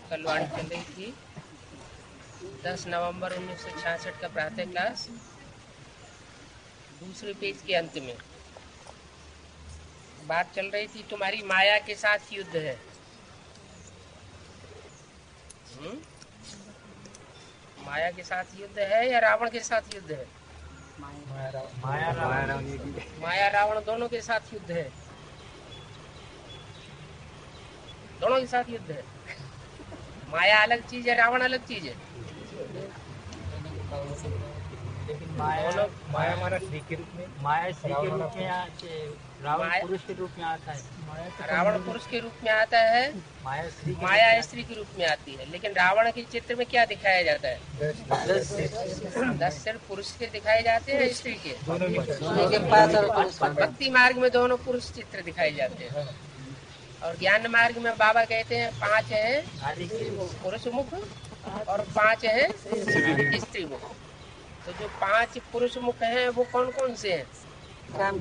कलवाड़ी चल रही थी। 10 नवंबर 1966 का प्रातः क्लास, दूसरे पेज के अंत में बात चल रही थी तुम्हारी माया के साथ युद्ध है। माया के साथ युद्ध है या रावण के साथ युद्ध है? माया रावण दोनों के साथ युद्ध है, दोनों के साथ युद्ध है। माया अलग चीज है, रावण अलग चीज है। लेकिन माया हमारा स्त्री के रूप में, माया स्त्री के रूप में आते, रावण पुरुष के रूप में आता है। रावण पुरुष के रूप में आता है, माया स्त्री के रूप में आती है। लेकिन रावण के चित्र में क्या दिखाया जाता है? 10 सिर्फ पुरुष के दिखाए जाते हैं, स्त्री के। भक्ति मार्ग में दोनों पुरुष चित्र दिखाए जाते हैं, और ज्ञान मार्ग में बाबा कहते हैं 5 है पुरुष मुख और 5 है स्त्री मुख। तो जो 5 पुरुष मुख हैं वो कौन कौन से हैं? काम,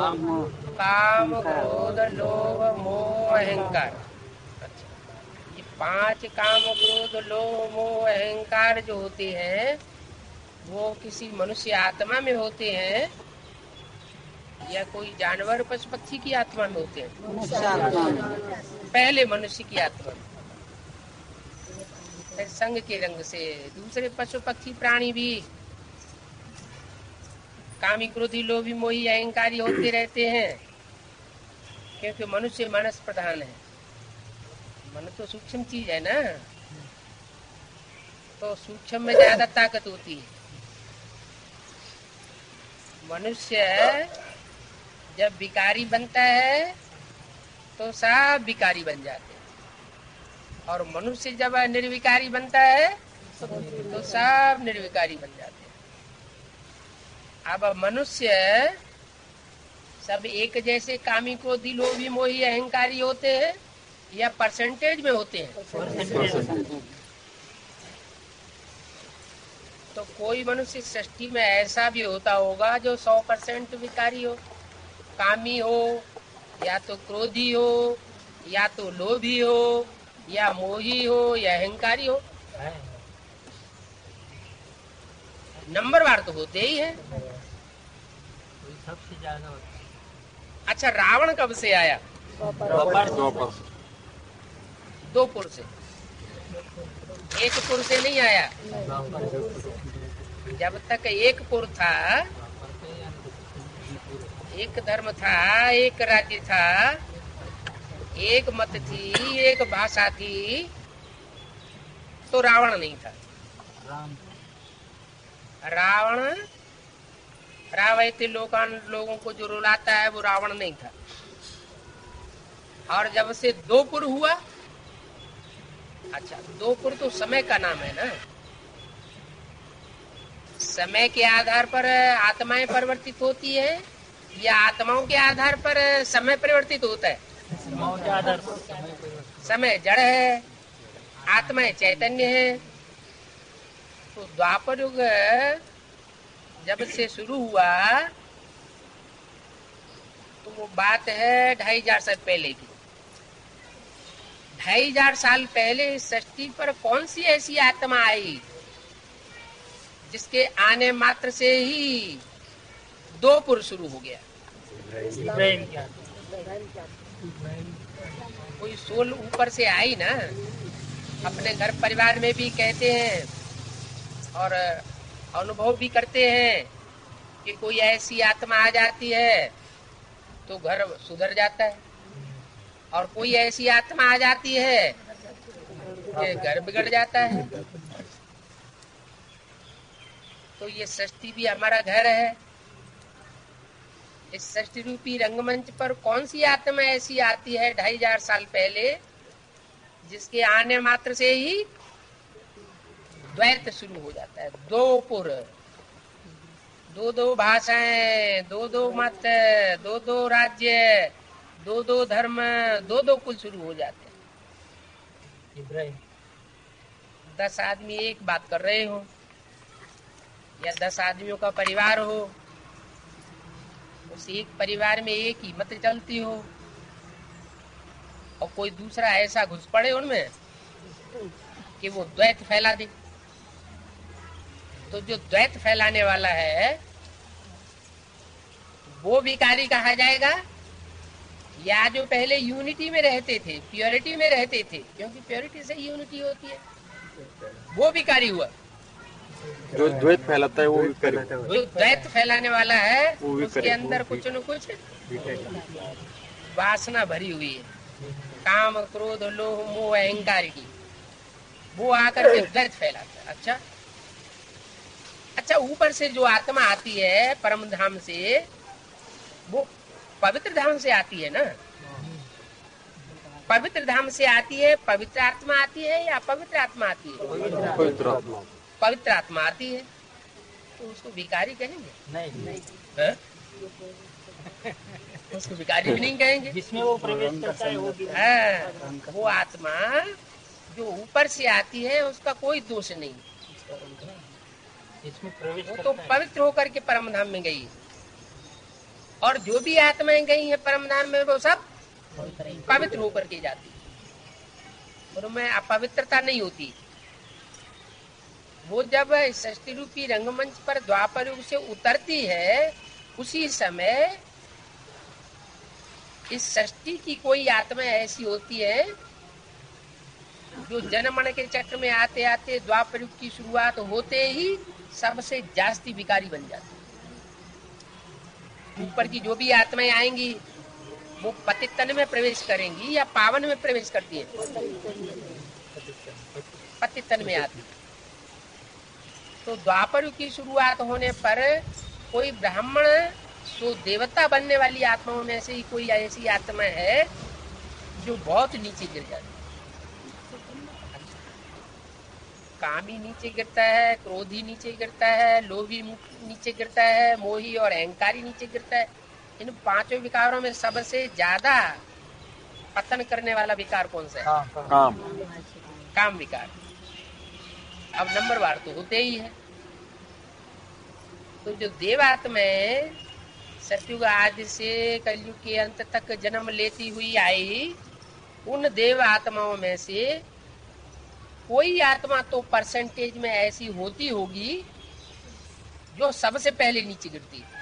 क्रोध, लोभ, मोह, अहंकार। अच्छा, ये 5 काम, क्रोध, लोभ, मोह, अहंकार जो होते हैं वो किसी मनुष्य आत्मा में होते हैं या कोई जानवर पशु पक्षी की आत्मा में होते हैं? पहले मनुष्य की आत्मा में, फिर संग के रंग से दूसरे पशु पक्षी प्राणी भी कामी, क्रोधी, लोभी, मोही, अहंकारी होते रहते हैं, क्योंकि मनुष्य मनस प्रधान है। मन तो सूक्ष्म चीज है ना, तो सूक्ष्म में ज्यादा ताकत होती है। मनुष्य जब विकारी बनता है तो सब विकारी बन जाते हैं, और मनुष्य जब निर्विकारी बनता है तो सब निर्विकारी बन जाते हैं। अब मनुष्य सब एक जैसे कामी, क्रोधी, लोभी, मोही, अहंकारी होते हैं या परसेंटेज में होते हैं? तो कोई मनुष्य सृष्टि में ऐसा भी होता होगा जो 100% विकारी हो, कामी हो, या तो क्रोधी हो, या तो लोभी हो, या मोही हो, या अहंकारी हो। नंबरवार तो होते ही है। सबसे ज्यादा होता है। अच्छा, रावण कब से आया? दो पुर से, एक पुर से नहीं आया। जब तक एक पुर था, एक धर्म था, एक राज्य था, एक मत थी, एक भाषा थी, तो रावण नहीं था। रावण रावयते लोगों को जो रुलाता है वो रावण नहीं था। और जब से 2 पुर हुआ, अच्छा 2 पुर तो समय का नाम है ना। समय के आधार पर आत्माएं परिवर्तित होती है या आत्माओं के आधार पर समय परिवर्तित होता है? समय जड़ है, आत्माएं चैतन्य है। तो द्वापर युग जब से शुरू हुआ तो वो बात है 2500 साल पहले की। 2500 साल पहले इस सृष्टि पर कौन सी ऐसी आत्मा आई जिसके आने मात्र से ही 2 पुर शुरू हो गया? कोई सोल ऊपर से आई ना। अपने घर परिवार में भी कहते हैं और अनुभव भी करते हैं कि कोई ऐसी आत्मा आ जाती है तो घर सुधर जाता है, और कोई ऐसी आत्मा आ जाती है कि घर बिगड़ जाता है। तो ये सृष्टि भी हमारा घर है। इस सृष्टि रूपी रंगमंच पर कौन सी आत्मा ऐसी आती है 2500 साल पहले जिसके आने मात्र से ही द्वैत शुरू हो जाता है? 2 पुर, 2 भाषाएं, 2 मत, 2 राज्य, 2 धर्म, 2 कुल शुरू हो जाते हैं। 10 आदमी एक बात कर रहे हो या 10 आदमियों का परिवार हो, उस एक परिवार में एक ही मत चलती हो, और कोई दूसरा ऐसा घुस पड़े उनमें कि वो द्वैत फैला दे। तो जो द्वैत फैलाने वाला है वो विकारी कहा जाएगा, या जो पहले यूनिटी में रहते थे, प्योरिटी में रहते थे, क्योंकि प्योरिटी से यूनिटी होती है, वो विकारी हुआ। जो द्वैत फैलाता है वो विकारी। जो द्वैत फैलाने वाला है उसके अंदर कुछ न कुछ वासना भरी हुई है, काम क्रोध लोभ मोह अहंकार की, वो आकर के द्वैत फैलाता है। अच्छा, ऊपर से जो आत्मा आती है परम धाम से, वो पवित्र धाम से आती है ना। पवित्र धाम से आती है, पवित्र आत्मा आती है या अपवित्र आत्मा आती है? पवित्र आत्मा आती है, तो उसको विकारी कहेंगे? नहीं। उसको विकारी भी नहीं कहेंगे। जिसमें वो प्रवेश करता है वो आत्मा जो ऊपर से आती है उसका कोई दोष नहीं, इसमें प्रवेश वो तो पवित्र होकर के परम धाम में गई। और जो भी आत्माएं गई है परम धाम में वो सब पवित्र होकर के जाती, और उनमें अपवित्रता नहीं होती। वो जब षष्टि रूपी रंगमंच पर द्वापर युग से उतरती है, उसी समय इस षष्टि की कोई आत्मा ऐसी होती है जो जनमन के चक्र में आते आते द्वापर युग की शुरुआत होते ही सबसे जास्ती विकारी बन जाती। ऊपर की जो भी आत्माएं आएंगी वो पतित तन में प्रवेश करेंगी या पावन में प्रवेश करती है? पतित तन में आती। तो द्वापर युग की शुरुआत होने पर कोई ब्राह्मण सो देवता बनने वाली आत्माओं में से ही कोई ऐसी आत्मा है जो बहुत नीचे गिर जाती है। कामी नीचे गिरता है, क्रोधी नीचे गिरता है, लोभी नीचे गिरता है, मोही और अहंकारी नीचे गिरता है। इन पांचों विकारों में सबसे ज्यादा पतन करने वाला विकार कौन सा है? काम विकार। अब नंबरवार तो होते ही है। तो जो देवात्मा सतयुग आदि से कलयुग के अंत तक जन्म लेती हुई आई, उन देव आत्माओं में से कोई आत्मा तो परसेंटेज में ऐसी होती होगी जो सबसे पहले नीचे गिरती है।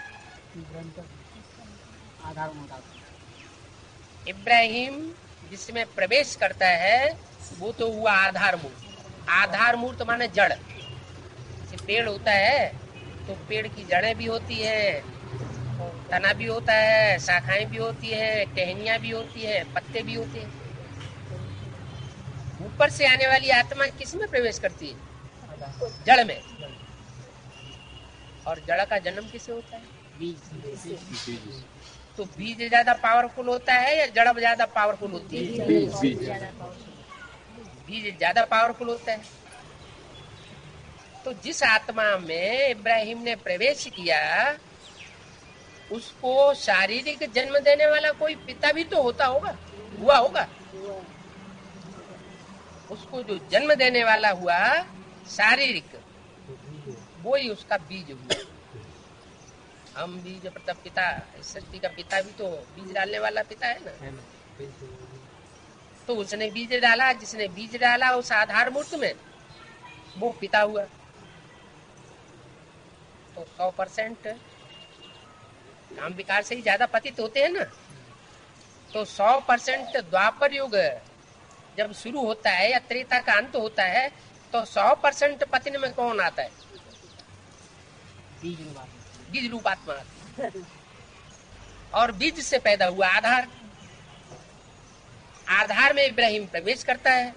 इब्राहिम जिसमें प्रवेश करता है वो तो हुआ आधार मूर्त। आधार मूर्त माने जड़। जैसे पेड़ होता है तो पेड़ की जड़ें भी होती है, तना भी होता है, शाखाएं भी होती है, टहनियां भी होती है, पत्ते भी होते हैं। ऊपर से आने वाली आत्मा किस में प्रवेश करती है? जड़ में। और जड़ का जन्म किससे होता है? बीज। तो बीज ज्यादा पावरफुल होता है या जड़ ज्यादा पावरफुल होती है? बीज ज्यादा पावरफुल होता है। तो जिस आत्मा में इब्राहिम ने प्रवेश किया उसको शारीरिक जन्म देने वाला कोई पिता भी तो हुआ होगा। उसको जो जन्म देने वाला हुआ शारीरिक, वो ही उसका बीज हुआ। हम बीज प्रथम पिता, सृष्टि का पिता भी तो बीज डालने वाला पिता है ना। तो उसने बीज डाला, जिसने बीज डाला उस आधार मूर्त में, वो पिता हुआ। तो 100% काम विकार से ही ज्यादा पतित होते हैं ना। तो 100% द्वापर युग जब शुरू होता है या त्रेता का अंत होता है तो 100% पतन में कौन आता है? बीज रूप आत्मा। और बीज से पैदा हुआ आधार। आधार में इब्राहिम प्रवेश करता है।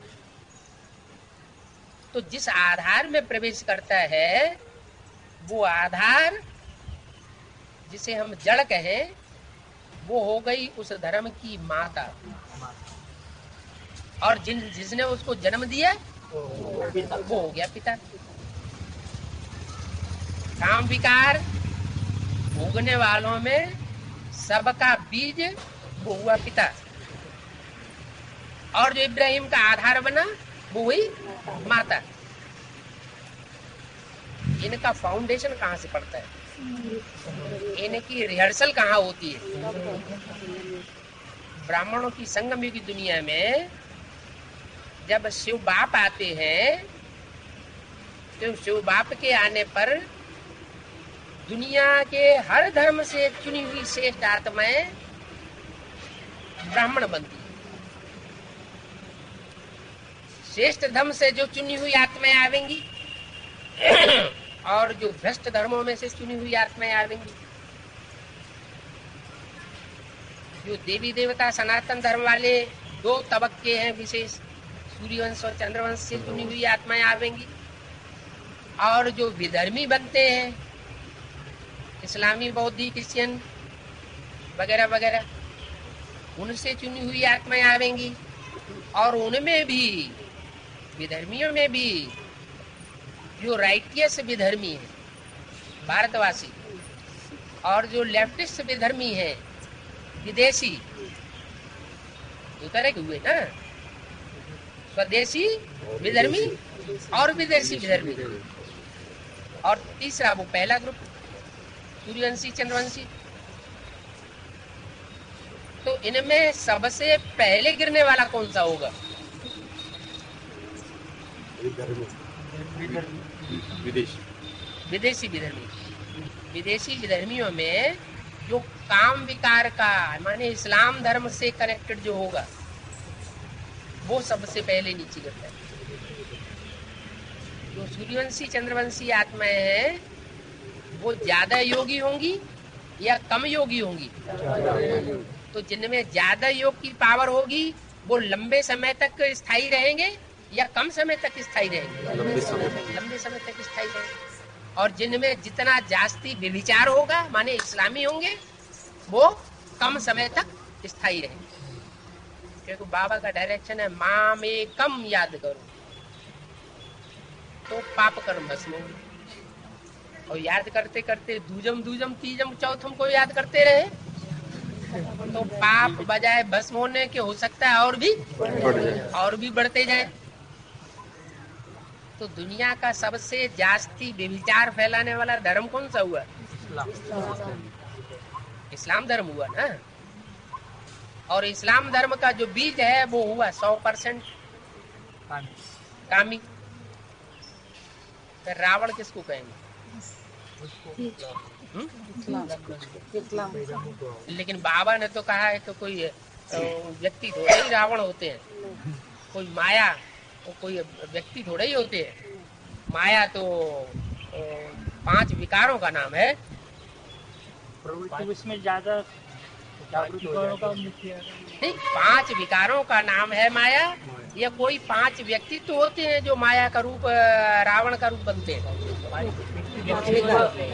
तो जिस आधार में प्रवेश करता है वो आधार, जिसे हम जड़ कहें, वो हो गई उस धर्म की माता। और जिसने उसको जन्म दिया वो हो गया पिता। काम विकार भोगने वालों में सबका बीज वो हुआ पिता। और जो इब्राहिम का आधार बना वो हुई माता। इनका फाउंडेशन कहाँ से पड़ता है? इनकी रिहर्सल कहाँ होती है? ब्राह्मणों की संगम युग की दुनिया में जब शिव बाप आते हैं तो शिव बाप के आने पर दुनिया के हर धर्म से चुनी हुई श्रेष्ठ आत्माएं ब्राह्मण बनती है। श्रेष्ठ धर्म से जो चुनी हुई आत्माएं आवेंगी और जो भ्रष्ट धर्मों में से चुनी हुई आत्माएं आवेंगी। जो देवी देवता सनातन धर्म वाले दो तबक्के हैं विशेष, सूर्यवंश और चंद्रवंश से चुनी हुई आत्माएं आवेंगी। और जो विधर्मी बनते हैं, इस्लामी, बौद्धी, क्रिश्चियन वगैरह वगैरह, उनसे चुनी हुई आत्माएं आवेंगी। और उनमें भी, विधर्मियों में भी, जो राइटियस विधर्मी है भारतवासी और जो लेफ्टिस्ट विधर्मी है विदेशी, दो तरह के हुए ना, स्वदेशी विधर्मी और विदेशी विधर्मी। और तीसरा वो पहला ग्रुप सूर्यवंशी चंद्रवंशी। तो इनमें सबसे पहले गिरने वाला कौन सा होगा? विदेशी विधर्मी। विदेशी विधर्मियों में जो काम विकार का, माने इस्लाम धर्म से कनेक्टेड जो होगा, वो सबसे पहले नीचे गिरता है। जो सूर्यवंशी चंद्रवंशी आत्माएं हैं वो ज्यादा योगी होंगी या कम योगी होंगी? तो जिनमें ज्यादा योग की पावर होगी वो लंबे समय तक स्थायी रहेंगे या कम समय तक स्थायी रहेंगे? लंबे समय तक स्थायी रहेंगे। और जिनमें जितना जास्ती व्यभिचार होगा, माने इस्लामी होंगे, वो कम समय तक स्थायी रहेंगे। क्योंकि बाबा का डायरेक्शन है माँ में कम याद करो तो पाप कर्म भस्म होंगे। और याद करते करते दूजम दूजम तीजम चौथम को याद करते रहे तो पाप बजाय भस्म होने के हो सकता है और भी बढ़ते जाए। तो दुनिया का सबसे जास्ती व्यभिचार फैलाने वाला धर्म कौन सा हुआ? इस्लाम धर्म हुआ ना। और इस्लाम धर्म का जो बीज है वो हुआ 100% कामी। फिर रावण किसको कहेंगे? लेकिन बाबा ने तो कहा है कि कोई व्यक्ति थोड़े ही रावण होते हैं, कोई माया, कोई व्यक्ति थोड़े ही होते हैं। माया तो 5 विकारों का नाम है। इसमें ज्यादा नहीं, 5 विकारों का नाम है माया। या कोई 5 व्यक्ति तो होते हैं जो माया का रूप, रावण का रूप बनते हैं। 5 व्यक्ति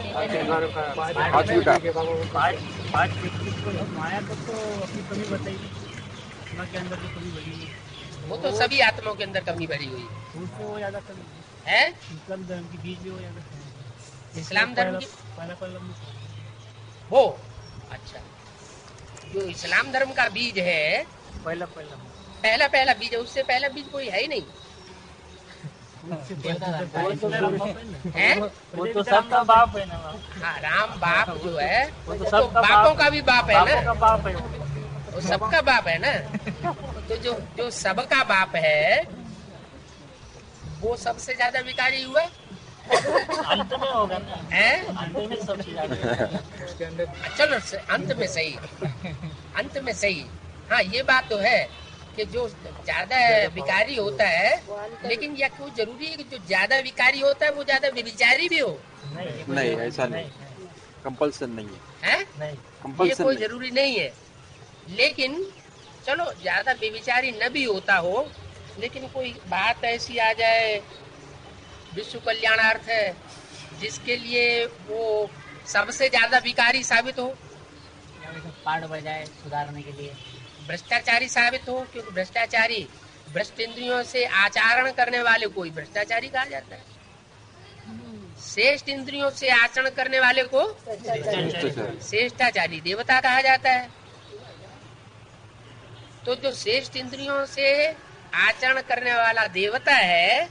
माया तो अपनी कमी बताई के अंदर तो कमी भरी है। वो तो सभी आत्माओं के अंदर कमी भरी हुई उसको ज्यादा कमी है। इस्लाम धर्म की बीज भी हो ज्यादा, इस्लाम धर्म की पहला हो। अच्छा, जो इस्लाम धर्म का बीज है, पहला बीज है, उससे पहला बीज कोई है ही नहीं है। वो तो सबका बाप है ना। हाँ, राम बाप जो है वो तो बापों का भी बाप है ना, बाप है वो सबका बाप है ना। तो जो सबका बाप है वो सबसे ज्यादा विकारी हुआ। अंत में होगा ना, है अंत में सबसे ज्यादा। चलो अंत में सही, अंत में सही। हाँ, ये बात तो है कि जो ज्यादा विकारी होता है, लेकिन यह कोई जरूरी है कि जो ज्यादा विकारी होता है वो ज्यादा व्यभिचारी भी हो? नहीं, ऐसा नहीं, कंपल्सन नहीं है। ये कोई नहीं। जरूरी नहीं है। लेकिन चलो ज्यादा व्यभिचारी न भी होता हो, लेकिन कोई बात ऐसी आ जाए विश्व कल्याणार्थ है जिसके लिए वो सबसे ज्यादा विकारी साबित हो, पाठ बजाए सुधारने के लिए, भ्रष्टाचारी साबित हो। क्योंकि भ्रष्टाचारी, भ्रष्ट इंद्रियों से आचरण करने वाले को भ्रष्टाचारी कहा जाता है। श्रेष्ठ इंद्रियों से आचरण करने वाले को श्रेष्ठाचारी देवता कहा जाता है। तो जो श्रेष्ठ इंद्रियों से आचरण करने वाला देवता है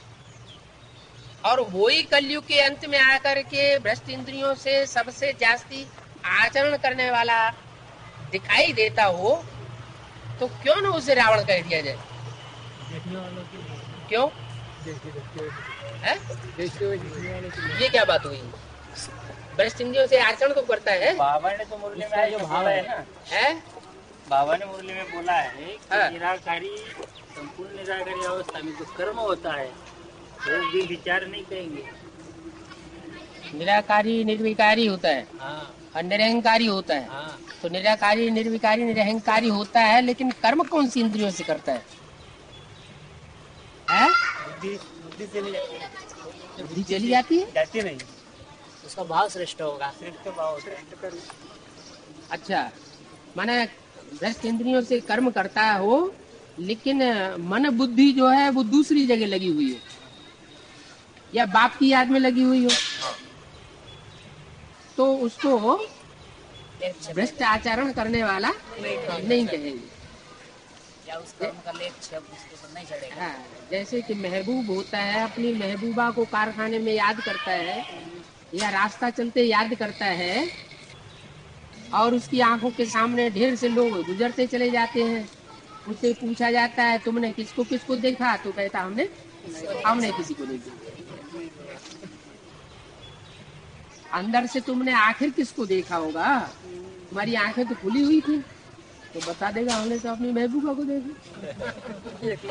और वही कलयुग के अंत में आकर के भ्रष्ट इंद्रियों से सबसे जास्ती आचरण करने वाला दिखाई देता हो, तो क्यों न उसे रावण कह दिया जाए? देखने वालों की, क्यों है? ये क्या बात हुई? भ्रष्ट इंद्रियों से आचरण तो करता है। बाबा ने तो मुरली में जो भाव है ना, है बाबा ने मुरली में बोला है कि हाँ। निराकारी, संपूर्ण निराकारी अवस्था में जो कर्म होता है वो भी विचार नहीं करेंगे। निराकारी निर्विकारी होता है हाँ और निरहंकारी होता है। हाँ, तो निराकारी निर्विकारी निरहंकारी होता है, लेकिन कर्म कौन सी इंद्रियों से करता है? है? बुद्धि चली जाती है, बुद्धि चली जाती है। जाती नहीं, उसका भाव श्रेष्ठ होगा, श्रेष्ठ भाव, श्रेष्ठ कर्म। अच्छा, माने भ्रष्ट इंद्रियों से कर्म करता है वो, लेकिन मन बुद्धि जो है वो दूसरी जगह लगी हुई है, या बाप की याद में लगी हुई हो, तो उसको भ्रष्ट आचरण करने वाला नहीं कहेंगे। या उस कर्म का लेप छप उसके ऊपर नहीं चढ़ेगा। हाँ, जैसे कि महबूब होता है, अपनी महबूबा को कारखाने में याद करता है या रास्ता चलते याद करता है, और उसकी आंखों के सामने ढेर से लोग गुजरते चले जाते हैं, उससे पूछा जाता है तुमने किसको किसको देखा, तो कहता हमने किसी को नहीं देखा। अंदर से तुमने आखिर किसको देखा होगा? तुम्हारी आंखें तो खुली हुई थी, तो बता देगा हमने तो अपनी महबूबा को देखा।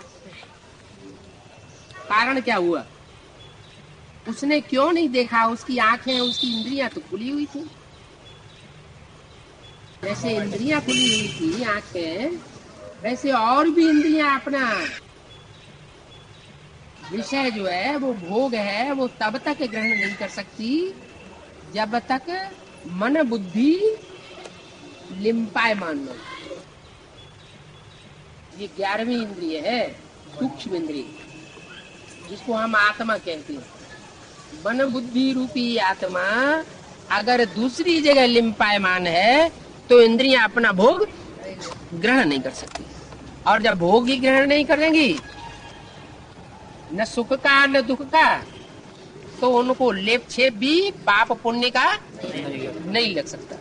कारण क्या हुआ? उसने क्यों नहीं देखा? उसकी आंखें, उसकी इंद्रियां तो खुली हुई थी। जैसे इंद्रियां खुली हुई थी आंखें, वैसे और भी इंद्रियां अपना विषय जो है वो भोग है वो तब तक ग्रहण नहीं कर सकती जब तक मन बुद्धि लिम्पायमान हो। ये 11वीं इंद्रिय है, सूक्ष्म इंद्रिय, जिसको हम आत्मा कहते हैं। मन बुद्धि रूपी आत्मा अगर दूसरी जगह लिम्पायमान है तो इंद्रियां अपना भोग ग्रहण नहीं कर सकती, और जब भोग ही ग्रहण नहीं करेंगी, न सुख का न दुख का, तो उनको लेप छेप भी पाप पुण्य का नहीं लग सकता।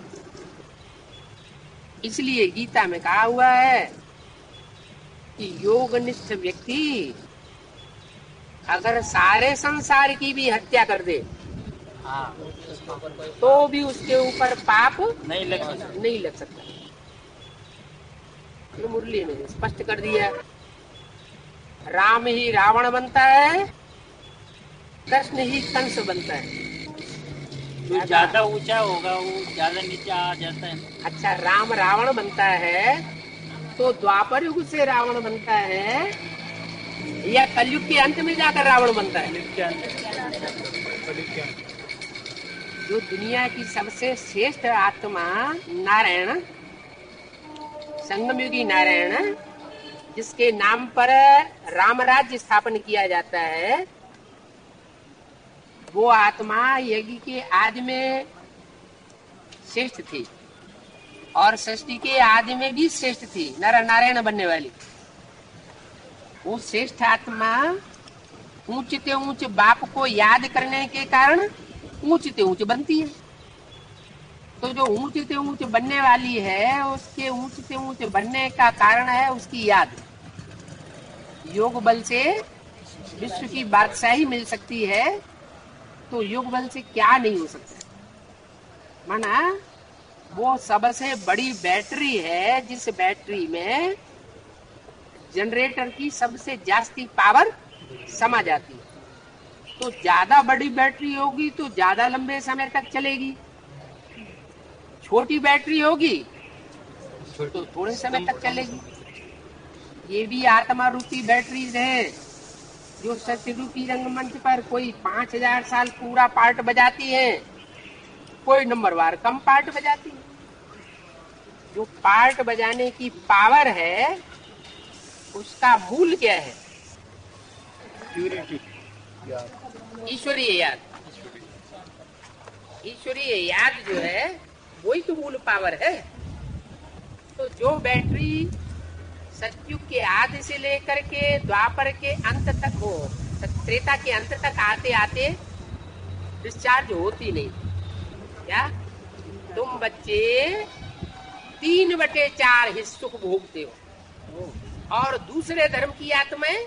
इसलिए गीता में कहा हुआ है कि योगनिष्ठ व्यक्ति अगर सारे संसार की भी हत्या कर दे तो भी उसके ऊपर पाप नहीं लग सकता। ये मुरली ने स्पष्ट कर दिया। राम ही रावण बनता है, कृष्ण ही कंस बनता है। जो ज्यादा ऊंचा होगा वो ज्यादा नीचे आ जाता है। अच्छा, राम रावण बनता है तो द्वापर युग से रावण बनता है या कलयुग के अंत में जाकर रावण बनता है? जो दुनिया की सबसे श्रेष्ठ आत्मा नारायण, संगमयुगी नारायण, जिसके नाम पर राम राज्य स्थापन किया जाता है, वो आत्मा यज्ञ के आदि में श्रेष्ठ थी और सृष्टि के आदि में भी श्रेष्ठ थी, नर नारायण बनने वाली। वो श्रेष्ठ आत्मा ऊंचते ऊंच बाप को याद करने के कारण ऊंचते ऊंच बनती है। तो जो ऊंचते ऊंच बनने वाली है, उसके ऊंचते ऊंच बनने का कारण है उसकी याद। योग बल से विश्व की बादशाही मिल सकती है, तो योग बल से क्या नहीं हो सकता? माना वो सबसे बड़ी बैटरी है, जिस बैटरी में जनरेटर की सबसे जास्ती पावर समा जाती है। तो ज्यादा बड़ी बैटरी होगी तो ज्यादा लंबे समय तक चलेगी, छोटी बैटरी होगी तो थोड़े समय तक चलेगी। ये भी आत्मा रूपी बैटरीज है जो सत्य रूपी रंगमंच पर कोई 5000 साल पूरा पार्ट बजाती है, कोई नंबरवार कम पार्ट बजाती है। जो पार्ट बजाने की पावर है उसका मूल क्या है? ईश्वरीय याद। ईश्वरीय याद जो है वही तो मूल पावर है। तो जो बैटरी सतयुग के आदि से लेकर के द्वापर के अंत तक हो, त्रेता के अंत तक आते आते डिस्चार्ज होती नहीं। क्या तुम बच्चे 3/4 हिस्सों को भोगते हो? और दूसरे धर्म की आत्माएं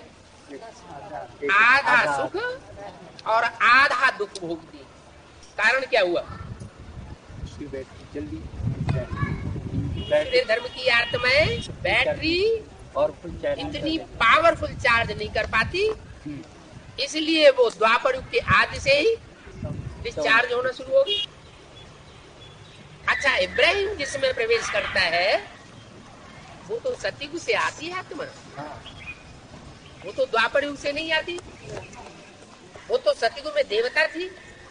आधा सुख और आधा दुख भोगती है। कारण क्या हुआ? दूसरे धर्म की आत्माएं बैटरी इतनी पावरफुल चार्ज नहीं कर पाती, इसलिए वो द्वापर युग के आदि से ही डिस्चार्ज होना शुरू होगी। अच्छा, इब्राहिम जिसमें प्रवेश करता है वो तो सतयुग से आती है आत्मा, वो तो द्वापर युग से नहीं आती। वो तो सतयुग में देवता थी,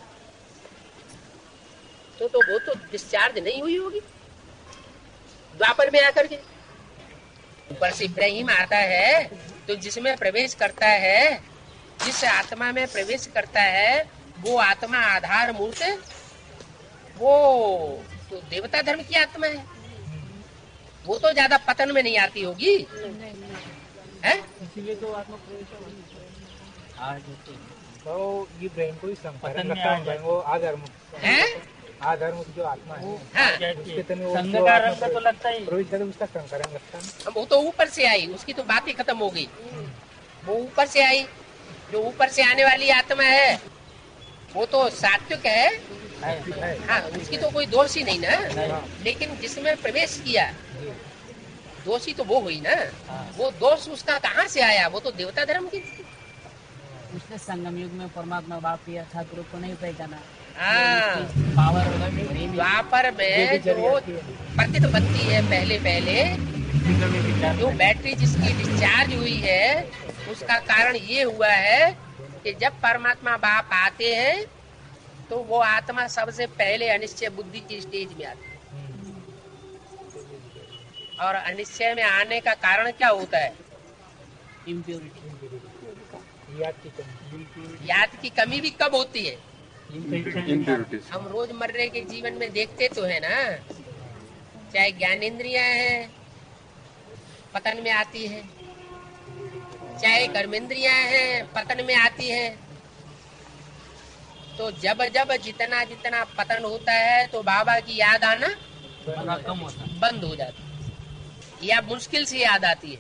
तो वो तो डिस्चार्ज नहीं हुई होगी द्वापर में आकर के। ऊपर से इब्राहिम आता है तो जिसमें प्रवेश करता है, जिस आत्मा में प्रवेश करता है, वो आत्मा आधार मूर्त, वो तो देवता धर्म की आत्मा है। वो तो ज्यादा पतन में नहीं आती होगी, है? इसीलिए तो आत्मा प्रवेश तो ये ब्रेन को ही संकरण लगता है, वो आधर्म आधर्म जो आत्मा है, संघकार तो लगता ही उसका संकरण लगता है। वो तो ऊपर से आई, उसकी तो बात ही खत्म हो गई। वो ऊपर से आई, जो ऊपर से आने वाली आत्मा है वो तो सात्विक है, हाँ, उसकी तो कोई दोष ही नहीं ना। लेकिन जिसमें प्रवेश किया दोषी तो वो हुई ना। वो दोष उसका कहाँ से आया? वो तो देवता धर्म की थी। उसने संगम युग में परमात्मा बाप की अर्थात रूप को नहीं पहचाना। हाँ, पावर द्वापर में जो पतित बनती है, पहले जो बैटरी जिसकी डिस्चार्ज हुई है, उसका कारण ये हुआ है कि जब परमात्मा बाप आते हैं तो वो आत्मा सबसे पहले अनिश्चय बुद्धि की स्टेज में आती है। और अनिश्चय में आने का कारण क्या होता है? इम्प्योरिटी, याद की कमी भी कब होती है? इम्प्योरिटीज। हम रोजमर्रे के जीवन में देखते तो है ना, चाहे ज्ञानेंद्रियां हैं पतन में आती है, चाहे कर्मेंद्रियां हैं पतन में आती है। तो जब जब जितना जितना पतन होता है तो बाबा की याद आना कम होता है, बंद हो जाती है या मुश्किल से याद आती है।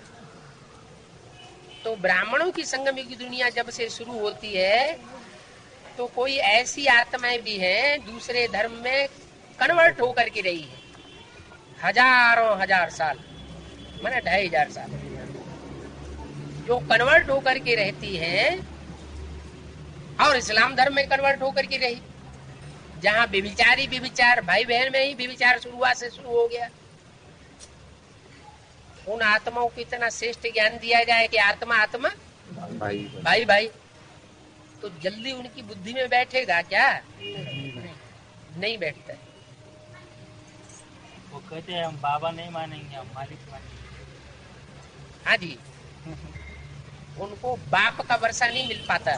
तो ब्राह्मणों की संगम युग की दुनिया जब से शुरू होती है तो कोई ऐसी आत्माएं भी हैं दूसरे धर्म में कन्वर्ट होकर के रही है, हजारों हजार साल, माने 2500 साल, जो कन्वर्ट होकर के रहती है और इस्लाम धर्म में कन्वर्ट होकर के रही, जहाँ व्यभिचारी व्यभिचार भाई बहन में ही व्यभिचार शुरुआत से शुरू हो गया। उन आत्माओं को इतना श्रेष्ठ ज्ञान दिया जाए कि आत्मा आत्मा भाई भाई, तो जल्दी उनकी बुद्धि में बैठेगा क्या? नहीं बैठता है। वो कहते हैं हम बाबा नहीं मानेंगे, हम मालिक मानेंगे। हाँ जी, उनको बाप का वर्षा नहीं मिल पाता।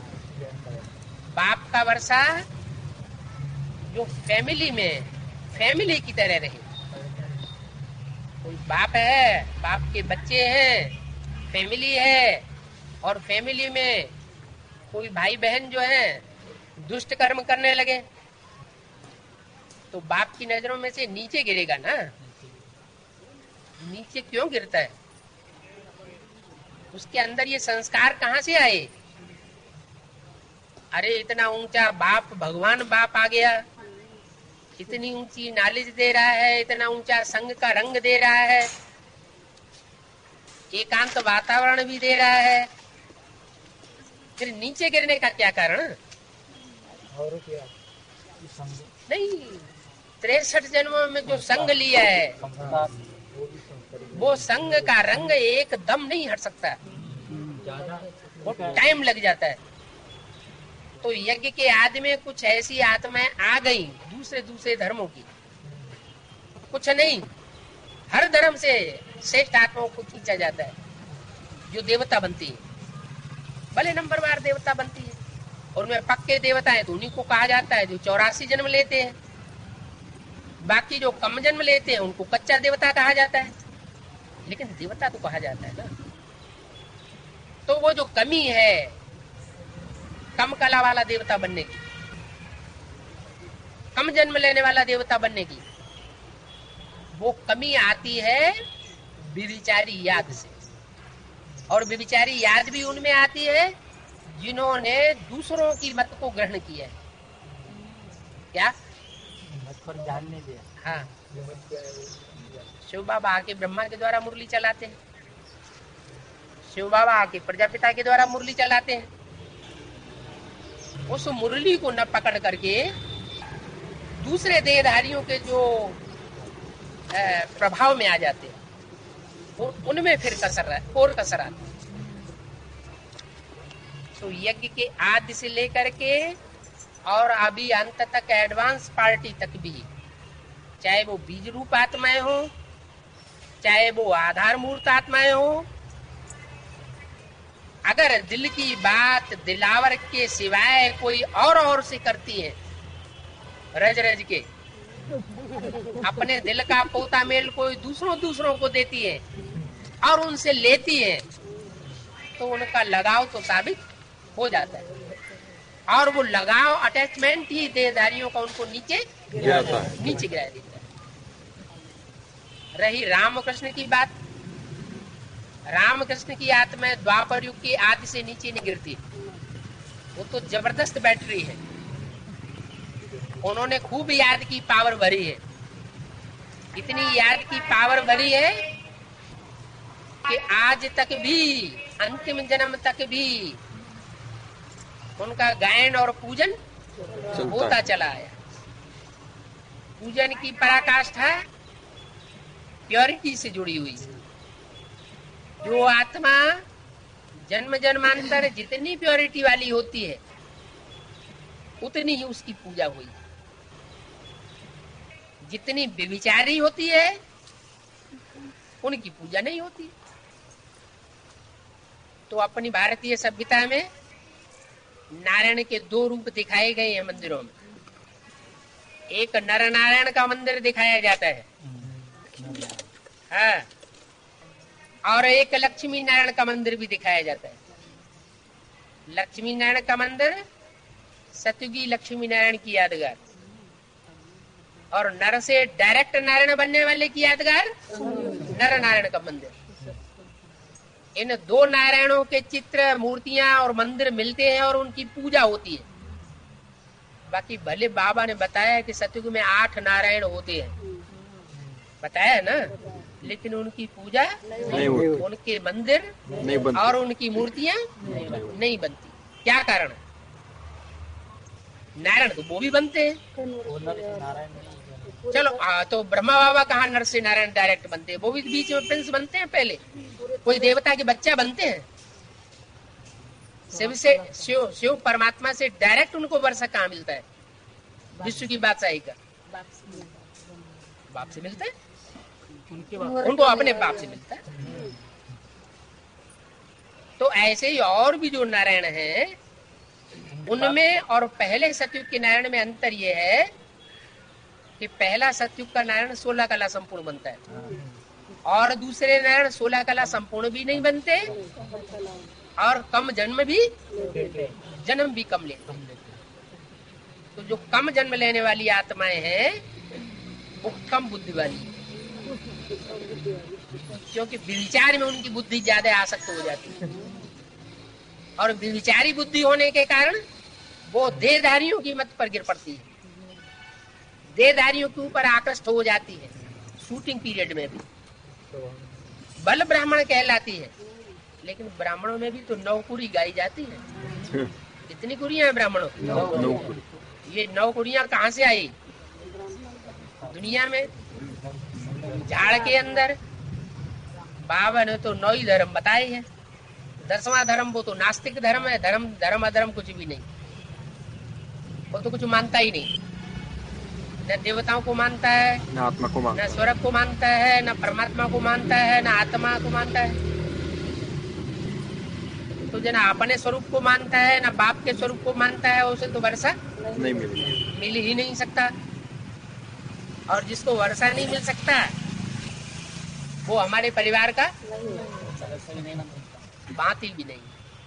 बाप का वर्षा जो फैमिली में फैमिली की तरह रहे। कोई बाप है, बाप के बच्चे हैं, फैमिली है, और फैमिली में कोई भाई बहन जो है दुष्ट कर्म करने लगे तो बाप की नजरों में से नीचे गिरेगा ना। नीचे क्यों गिरता है? उसके अंदर ये संस्कार कहाँ से आए? अरे इतना ऊंचा बाप, भगवान बाप आ गया, इतनी ऊंची नॉलेज दे रहा है, इतना ऊंचा संग का रंग दे रहा है, एकांत वातावरण भी दे रहा है, फिर नीचे गिरने का क्या कारण? और क्या? नहीं, 63 जन्मों में जो संग लिया है वो संग का रंग एकदम नहीं हट सकता, वो टाइम लग जाता है। तो यज्ञ के आदि में कुछ ऐसी आत्माएं आ गई दूसरे धर्मों की, कुछ नहीं, हर धर्म से श्रेष्ठ आत्माओं को खींचा जाता है जो देवता बनती है। भले नंबरवार देवता बनती है, और उनमें पक्के देवता है तो उन्हीं को कहा जाता है जो 84 जन्म लेते हैं। बाकी जो कम जन्म लेते हैं उनको कच्चा देवता कहा जाता है, लेकिन देवता तो कहा जाता है ना। तो वो जो कमी है कम कला वाला देवता बनने की, कम जन्म लेने वाला देवता बनने की, वो कमी आती है व्यभिचारी याद से। और व्यभिचारी याद भी उनमें आती है जिन्होंने दूसरों की मत को ग्रहण किया है। क्या मत पर ध्यान नहीं दिया। हाँ, शिव बाबा आके ब्रह्मा के द्वारा मुरली चलाते हैं, शिव बाबा आके प्रजापिता के द्वारा मुरली चलाते हैं। उस मुरली को न पकड़ करके दूसरे देहधारियों के जो प्रभाव में आ जाते हैं, उनमें फिर कसर आती है। तो यज्ञ के आदि से लेकर के और अभी अंत तक एडवांस पार्टी तक भी, चाहे वो बीज रूप आत्माएं हो, चाहे वो आधार मूर्त आत्माएं हो, अगर दिल की बात दिलावर के सिवाय कोई और से करती है, रज रज के अपने दिल का पोता मेल कोई दूसरों को देती है और उनसे लेती है, तो उनका लगाव तो साबित हो जाता है। और वो लगाव अटैचमेंट ही देहधारियों का उनको नीचे गिरा देता है। रही रामकृष्ण की बात, रामकृष्ण की आत्मा द्वापर युग की आदि से नीचे नहीं गिरती, वो तो जबरदस्त बैटरी है। उन्होंने खूब याद की पावर भरी है, इतनी याद की पावर भरी है कि आज तक भी, अंतिम जन्म तक भी उनका गायन और पूजन होता चला आया। पूजन की पराकाष्ठा प्योरिटी से जुड़ी हुई है। जो आत्मा जन्म जन्मांतर जितनी प्योरिटी वाली होती है, उतनी ही उसकी पूजा हुई। जितनी व्यभिचारी होती है, उनकी पूजा नहीं होती। तो अपनी भारतीय सभ्यता में नारायण के दो रूप दिखाए गए हैं मंदिरों में। एक नर नारायण का मंदिर दिखाया जाता है, हाँ, और एक लक्ष्मी नारायण का मंदिर भी दिखाया जाता है। लक्ष्मी नारायण का मंदिर सतयुगी लक्ष्मी नारायण की यादगार, और नर से डायरेक्ट नारायण बनने वाले की यादगार नर नारायण का मंदिर। इन दो नारायणों के चित्र, मूर्तियां और मंदिर मिलते हैं और उनकी पूजा होती है। बाकी भले बाबा ने बताया कि सतयुग में 8 नारायण होते हैं, बताया है ना, लेकिन उनकी पूजा नहीं होती, उनके मंदिर नहीं बनती और उनकी मूर्तियां नहीं बनती। क्या कारण है? नारायण तो वो भी बनते हैं। चलो तो ब्रह्मा बाबा कहाँ नर से नारायण डायरेक्ट बनते हैं? वो भी बीच में प्रिंस बनते हैं। पहले कोई देवता के बच्चा बनते हैं। शिव परमात्मा से डायरेक्ट उनको वर्षा कहाँ मिलता है? विश्व की बादशाही का बाप से मिलता है, उनको अपने बाप से मिलता है। तो ऐसे ही और भी जो नारायण हैं, उनमें और पहले सतयुग के नारायण में अंतर ये है कि पहला सतयुग का नारायण 16 कला संपूर्ण बनता है, और दूसरे नारायण 16 कला संपूर्ण भी नहीं बनते, और कम जन्म भी कम लेते। तो जो कम जन्म लेने वाली आत्माएं हैं, वो कम बुद्धि वाली है, क्योंकि विचार में उनकी बुद्धि ज्यादा आसक्त हो जाती है, और विचारी बुद्धि होने के कारण वो देहधारियों की मत पर गिर पड़ती है, देहधारियों के ऊपर आकृष्ट हो जाती है। शूटिंग पीरियड में भी बल ब्राह्मण कहलाती है, लेकिन ब्राह्मणों में भी तो 9 कुड़ी गाई जाती है। कितनी कुड़ियां हैं ब्राह्मणों? 9। ये 9 कुड़ियां कहाँ से आई? दुनिया में झाड़ के अंदर बाबा ने तो 9 ही धर्म बताए हैं। 10वां धर्म वो तो नास्तिक धर्म है। धर्म अधर्म कुछ भी नहीं, वो तो कुछ मानता ही नहीं, न देवताओं को मानता है, न आत्मा को मानता है, न स्वर्ग को मानता है, न परमात्मा को मानता है, न आत्मा को मानता है। तो जना अपने स्वरूप को मानता है, न बाप के स्वरूप को मानता है, उसे तो वर्षा नहीं मिल ही नहीं सकता। और जिसको वर्षा नहीं मिल सकता, वो हमारे परिवार का बात ही भी नहीं।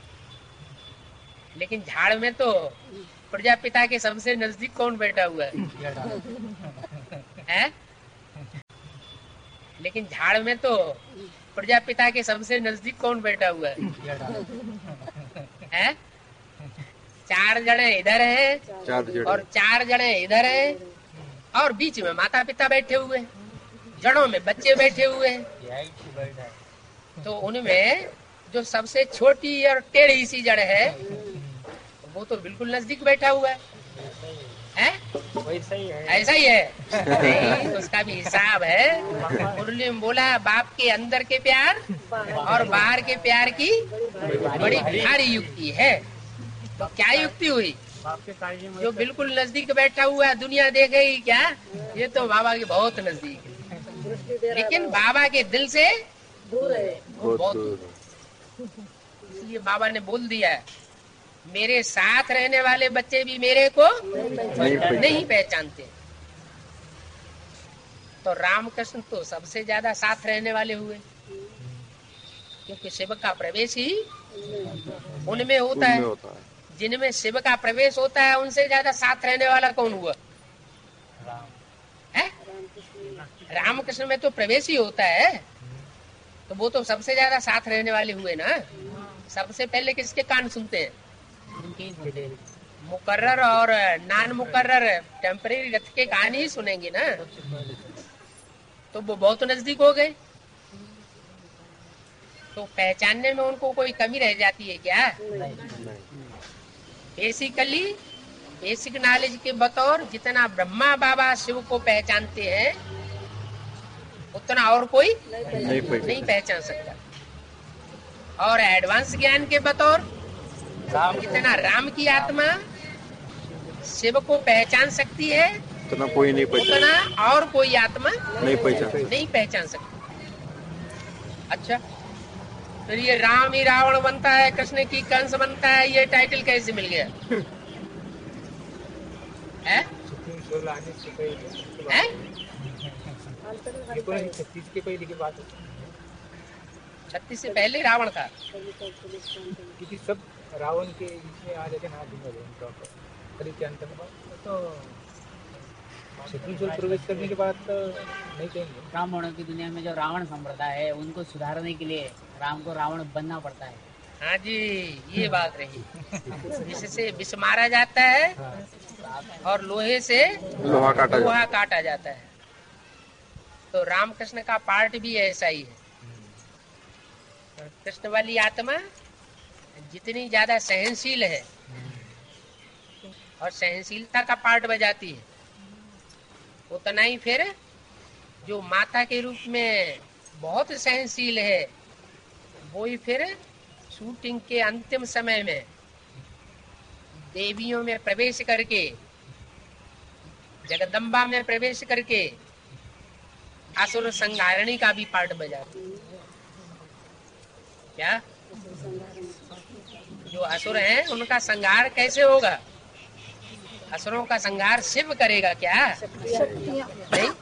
लेकिन झाड़ में तो प्रजापिता के सबसे नजदीक कौन बैठा हुआ है? लेकिन झाड़ में तो प्रजापिता के सबसे नजदीक कौन बैठा हुआ है? 4 जने इधर है और 4 जने इधर है, और बीच में माता पिता बैठे हुए हैं, जड़ों में बच्चे बैठे हुए हैं। तो उनमें जो सबसे छोटी और टेढ़ी सी जड़ है वो तो बिल्कुल नजदीक बैठा हुआ है। वैसा ही है, ऐसा ही है। नहीं, उसका भी हिसाब है। मुरली में बोला बाप के अंदर के प्यार और बाहर के प्यार की बड़ी भारी युक्ति है। तो क्या युक्ति हुई? जो बिल्कुल नजदीक बैठा हुआ है दुनिया देखेगी क्या? ये तो बाबा के बहुत नजदीक है, लेकिन बाबा के दिल से दूर है, बहुत दूर। इसलिए बाबा ने बोल दिया मेरे साथ रहने वाले बच्चे भी मेरे को नहीं पहचानते। तो रामकृष्ण तो सबसे ज्यादा साथ रहने वाले हुए, क्योंकि शिव का प्रवेश ही उनमें होता है। जिनमें शिव का प्रवेश होता है उनसे ज्यादा साथ रहने वाला कौन हुआ? रामकृष्ण में तो प्रवेश ही होता है, तो वो तो सबसे ज्यादा साथ रहने वाले हुए ना। सबसे पहले किसके कान सुनते हैं? मुकर्रर और नान मुकर्रर टेम्परेरी रथ के कान ही सुनेंगे ना। तो वो बहुत नजदीक हो गए, तो पहचानने में उनको कोई कमी रह जाती है क्या? बेसिकली बेसिक नॉलेज के बतौर जितना ब्रह्मा बाबा शिव को पहचानते हैं उतना और कोई नहीं पहचान सकता। और एडवांस ज्ञान के बतौर जितना राम की आत्मा शिव को पहचान सकती है उतना कोई नहीं पहचान, उतना और कोई आत्मा नहीं पहचान सकती। अच्छा, फिर ये राम ही रावण बनता है, कृष्ण की कंस बनता है, ये टाइटल कैसे मिल गया? है? 36 से पहले रावण था, क्योंकि सब रावण के इसमें आ जाते ना के अंत में, तो प्रवेश करने के बाद तो नहीं कहेंगे। ब्राह्मणों की दुनिया में जो रावण संप्रदाय है उनको सुधारने के लिए राम को रावण बनना पड़ता है। हाँ जी, ये बात रही। जिससे विष मारा जाता है और लोहे से लोहा काटा जाता है। तो रामकृष्ण का पार्ट भी ऐसा ही है। कृष्ण वाली आत्मा जितनी ज्यादा सहनशील है और सहनशीलता का पार्ट बजाती है, उतना ही फिर जो माता के रूप में बहुत सहनशील है वो ही फिर शूटिंग के अंतिम समय में देवियों में प्रवेश करके, जगदम्बा में प्रवेश करके असुर संहारणी का भी पार्ट बजाती है। क्या? जो असुर हैं उनका संहार कैसे होगा? असुरों का संहार शिव करेगा क्या? नहीं,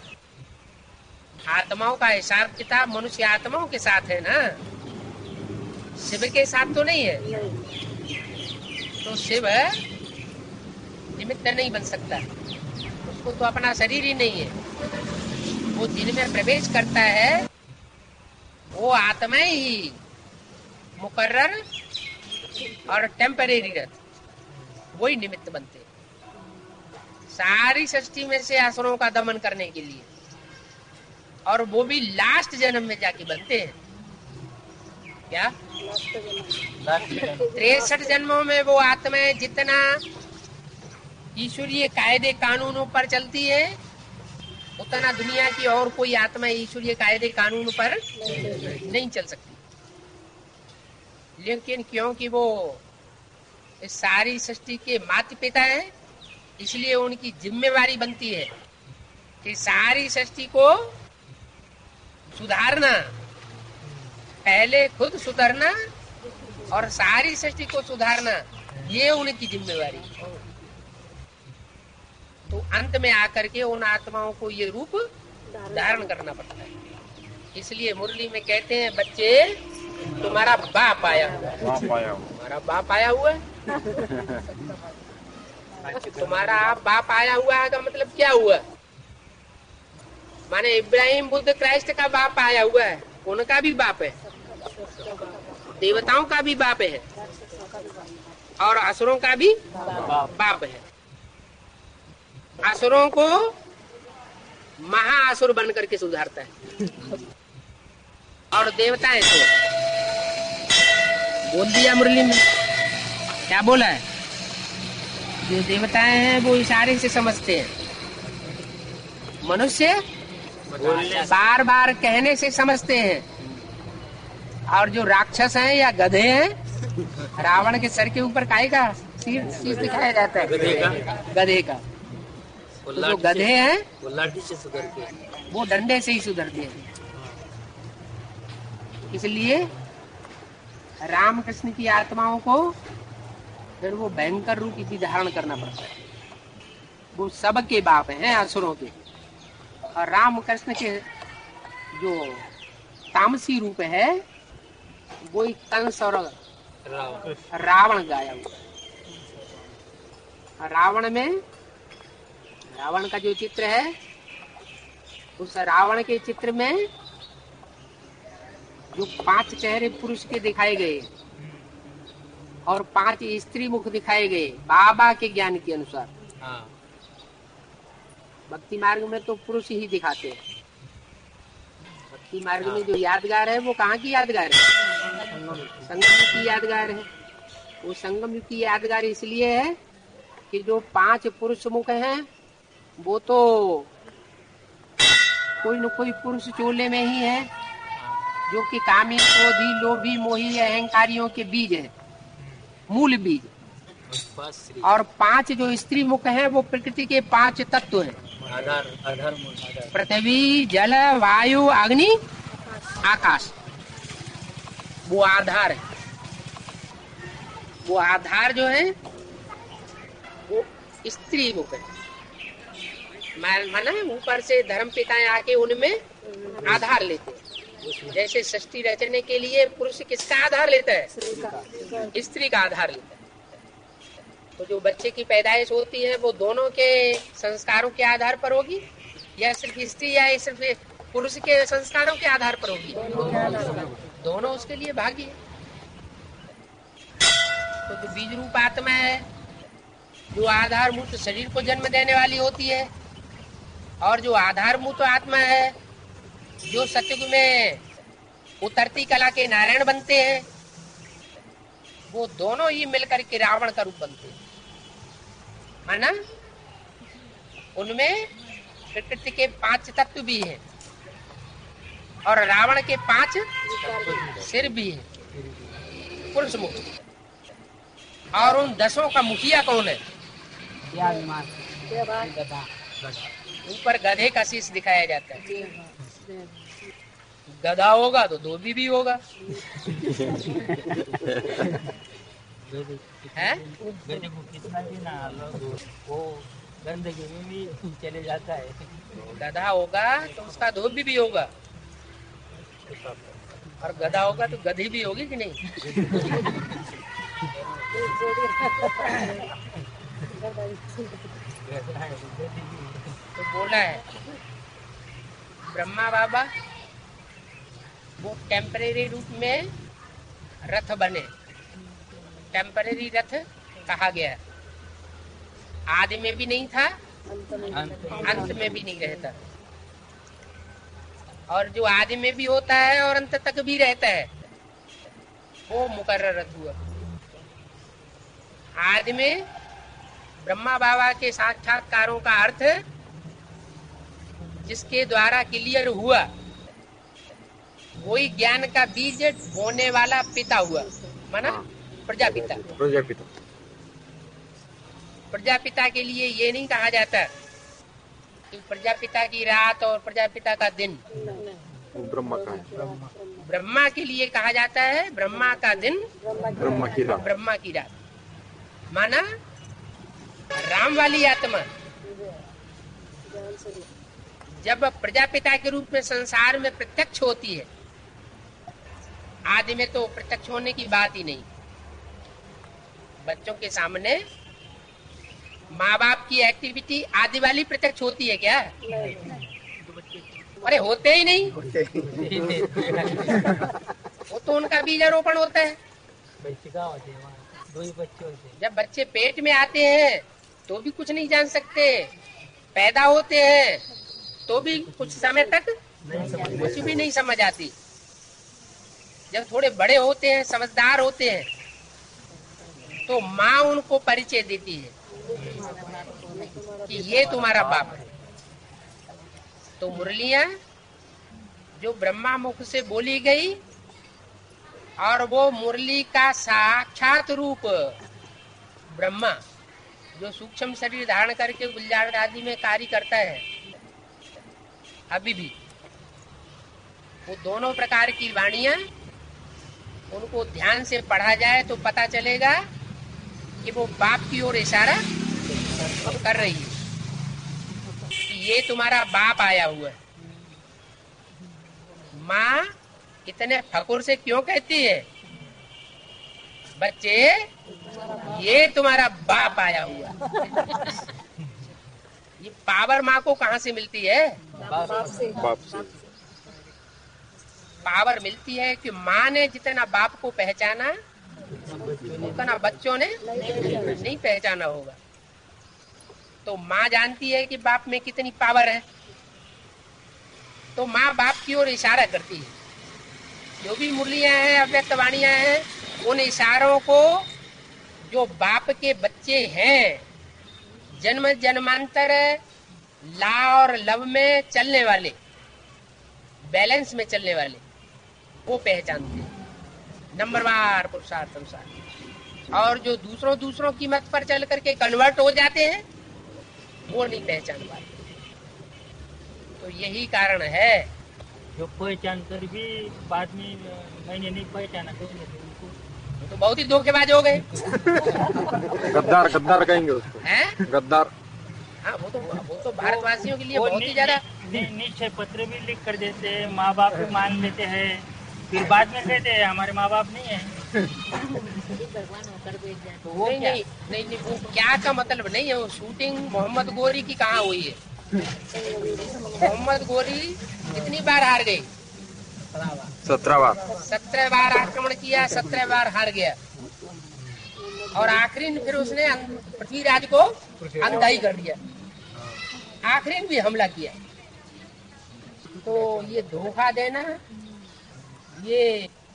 आत्माओं का हिसाब किताब मनुष्य आत्माओं के साथ है ना, शिव के साथ तो नहीं है। तो शिव निमित्त नहीं बन सकता, उसको तो अपना शरीर ही नहीं है। वो जिनमें प्रवेश करता है वो आत्माएं ही मुकर्रर और टेम्परेरी रथ वही निमित्त बनते हैं सारी सृष्टि में से असुरों का दमन करने के लिए, और वो भी लास्ट जन्म में जाके बनते हैं। क्या? 63 जन्मों में वो आत्माएं जितना ईश्वरीय कायदे कानूनों पर चलती है उतना दुनिया की और कोई आत्मा ईश्वरीय कायदे कानून पर नहीं चल सकती। लेकिन क्योंकि वो इस सारी सृष्टि के माता पिता हैं, इसलिए उनकी जिम्मेवारी बनती है कि सारी सृष्टि को सुधारना, पहले खुद सुधरना और सारी सृष्टि को सुधारना, ये उनकी जिम्मेवारी है। तो अंत में आकर के उन आत्माओं को ये रूप धारण करना पड़ता है। इसलिए मुरली में कहते हैं, बच्चे तुम्हारा बाप आया हुआ है। तुम्हारा बाप आया हुआ है। तुम्हारा बाप आया हुआ है का मतलब क्या हुआ? माने इब्राहिम बुद्ध क्राइस्ट का बाप आया हुआ है। उनका भी बाप है, देवताओं का भी बाप है और असुरों का भी बाप है। असुरों को महाअसुर बन करके सुधारता है और देवताएं तो बोल दिया मुरली में, क्या बोला है? जो देवताएं हैं वो इशारे से समझते हैं, मनुष्य बार बार कहने से समझते हैं, और जो राक्षस हैं या गधे हैं, रावण के सर के ऊपर काय का शीश दिखाया जाता है, गधे का। तो जो गधे हैं वो लाठी से सुधरते हैं, वो डंडे से ही सुधरते हैं। इसलिए रामकृष्ण की आत्माओं को फिर वो भयंकर रूप इसी धारण करना पड़ता है। वो सबके बाप हैं असुरों के, और रामकृष्ण के जो तामसी रूप है वो एक कंस और रावण गाया हुआ। रावण का जो चित्र है, उस रावण के चित्र में जो 5 चेहरे पुरुष के दिखाए गए और 5 स्त्री मुख दिखाए गए बाबा के ज्ञान के अनुसार। भक्ति मार्ग में तो पुरुष ही दिखाते हैं। भक्ति मार्ग में जो यादगार है वो कहाँ की यादगार है? संगम युग की यादगार है। वो संगम युग की यादगार इसलिए है कि जो 5 पुरुष मुख हैं वो तो कोई न कोई पुरुष चोले में ही है, जो कि कामी, क्रोधी, लोभी, मोही, अहंकारियों के बीज है, मूल बीज। और 5 जो स्त्री मुख हैं वो प्रकृति के 5 तत्व हैं, आधार पृथ्वी, जल, वायु, अग्नि, आकाश। वो आधार है। वो आधार जो है वो स्त्री मुख है। माना ऊपर से धर्म पिताएं आके उनमें आधार लेते हैं। जैसे सृष्टि रचने के लिए पुरुष किसका आधार लेता है? स्त्री का आधार लेता है। तो जो बच्चे की पैदाइश होती है वो दोनों के संस्कारों के आधार पर होगी, या सिर्फ स्त्री या सिर्फ पुरुष के संस्कारों के आधार पर होगी? दोनों उसके लिए भागी है। तो जो बीज रूप आत्मा है, जो आधारभूत शरीर को जन्म देने वाली होती है, और जो आधारभूत आत्मा है जो सतयुग में उतरती कला के नारायण बनते हैं, वो दोनों ही मिलकर के रावण का रूप बनते हैं। माना उनमें प्रकृति के 5 तत्व भी हैं और रावण के 5 सिर भी हैं, पुरुष मुख। और उन 10 का मुखिया कौन है? ऊपर गधे का शीश दिखाया जाता है। गधा होगा तो धोबी भी होगा है? वो गंदगी में भी चले जाता है। गधा होगा तो उसका धोबी भी होगा, और गधा होगा तो गधी भी होगी कि नहीं? तो बोला है ब्रह्मा बाबा वो टेम्परेरी रूप में रथ बने, टेम्परेरी रथ कहा गया। आदि में भी नहीं था, अंत में भी नहीं रहता, और जो आदि में भी होता है और अंत तक भी रहता है वो मुकर्रर रथ हुआ। आदि में ब्रह्मा बाबा के साक्षात्कारों का अर्थ जिसके द्वारा क्लियर हुआ, वही ज्ञान का बीज बोने वाला पिता हुआ, माना प्रजापिता। प्रजापिता के लिए ये नहीं कहा जाता कि प्रजापिता की रात और प्रजापिता का दिन, ब्रह्मा का है। ब्रह्मा के लिए कहा जाता है ब्रह्मा का दिन, ब्रह्मा की रात। माना राम वाली आत्मा जब प्रजापिता के रूप में संसार में प्रत्यक्ष होती है, आदि में तो प्रत्यक्ष होने की बात ही नहीं। बच्चों के सामने माँ बाप की एक्टिविटी आदि वाली प्रत्यक्ष होती है क्या? अरे होते ही नहीं, वो तो उनका बीजारोपण होता है। दो ही बच्चे होते हैं। जब बच्चे पेट में आते हैं तो भी कुछ नहीं जान सकते, पैदा होते हैं तो भी कुछ समय तक कुछ भी नहीं समझ आती। जब थोड़े बड़े होते हैं, समझदार होते हैं, तो माँ उनको परिचय देती है कि ये तुम्हारा बाप है। तो मुरलियां जो ब्रह्मा मुख से बोली गई, और वो मुरली का साक्षात रूप ब्रह्मा जो सूक्ष्म शरीर धारण करके गुलजार आदि में कार्य करता है अभी भी, वो दोनों प्रकार की वाणियां उनको ध्यान से पढ़ा जाए तो पता चलेगा कि वो बाप की ओर इशारा कर रही है कि ये तुम्हारा बाप आया हुआ है। माँ इतने फकुर से क्यों कहती है, बच्चे ये तुम्हारा बाप आया हुआ। ये पावर माँ को कहाँ से मिलती है? बाप से। पावर मिलती है कि माँ ने जितना बाप को पहचाना उतना बच्चों ने नहीं पहचाना होगा। तो माँ जानती है कि बाप में कितनी पावर है, तो माँ बाप की ओर इशारा करती है। जो भी मुरलियां हैं, अव्यक्त वाणियां हैं, उन इशारों को जो बाप के बच्चे हैं, जन्म जन्मांतर ला और लव में चलने वाले, बैलेंस में चलने वाले, वो पहचानते हैं नंबरवार पुरुषार्थ अनुसार। और जो दूसरों की मत पर चल करके कन्वर्ट हो जाते हैं, वो नहीं पहचान पाते। तो यही कारण है जो पहचान कर भी बाद में मैंने नहीं पहचाना तो बहुत ही धोखेबाज हो गए। गद्दार कहेंगे उसको, हैं? गद्दार। हाँ, वो तो भारतवासियों के लिए बहुत ही ज्यादा निश्चय पत्र भी लिख कर देते हैं, माँ बाप भी मान लेते हैं, फिर बाद में कहते हैं हमारे माँ बाप नहीं है। तो वो नहीं, वो क्या का मतलब नहीं है। वो शूटिंग मोहम्मद गोरी की कहाँ हुई है? मोहम्मद गोरी कितनी बार हार गई? 17 बार आक्रमण किया, 17 बार हार गया, और आखिरी में फिर उसने पृथ्वीराज को अंधाई कर दिया, आखिरी में भी हमला किया। तो ये धोखा देना, ये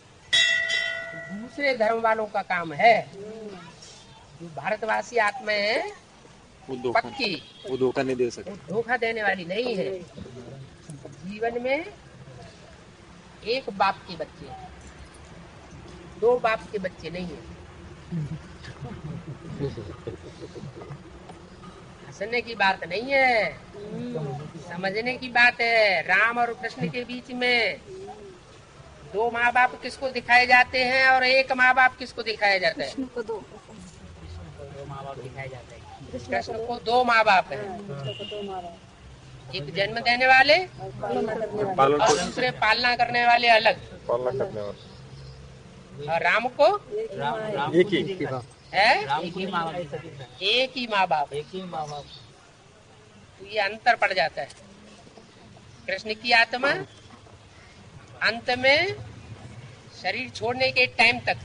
दूसरे धर्म वालों का काम है। जो भारतवासी आत्माएं हैं पक्की, वो धोखा नहीं दे सकते, धोखा देने वाली नहीं है। जीवन में एक बाप के बच्चे, 2 बाप के बच्चे नहीं है। हंसने की बात नहीं है, समझने की बात है। राम और कृष्ण के बीच में 2 माँ बाप किसको दिखाए जाते हैं और 1 माँ बाप किसको दिखाया जाता है? कृष्ण को 2 माँ बाप दिखाए जाते हैं। कृष्ण को 2 माँ बाप है, एक जन्म देने वाले और दूसरे पालना करने वाले अलग। और राम को एक ही है, एक ही माँ बाप। तो ये अंतर पड़ जाता है। कृष्ण की आत्मा अंत में शरीर छोड़ने के टाइम तक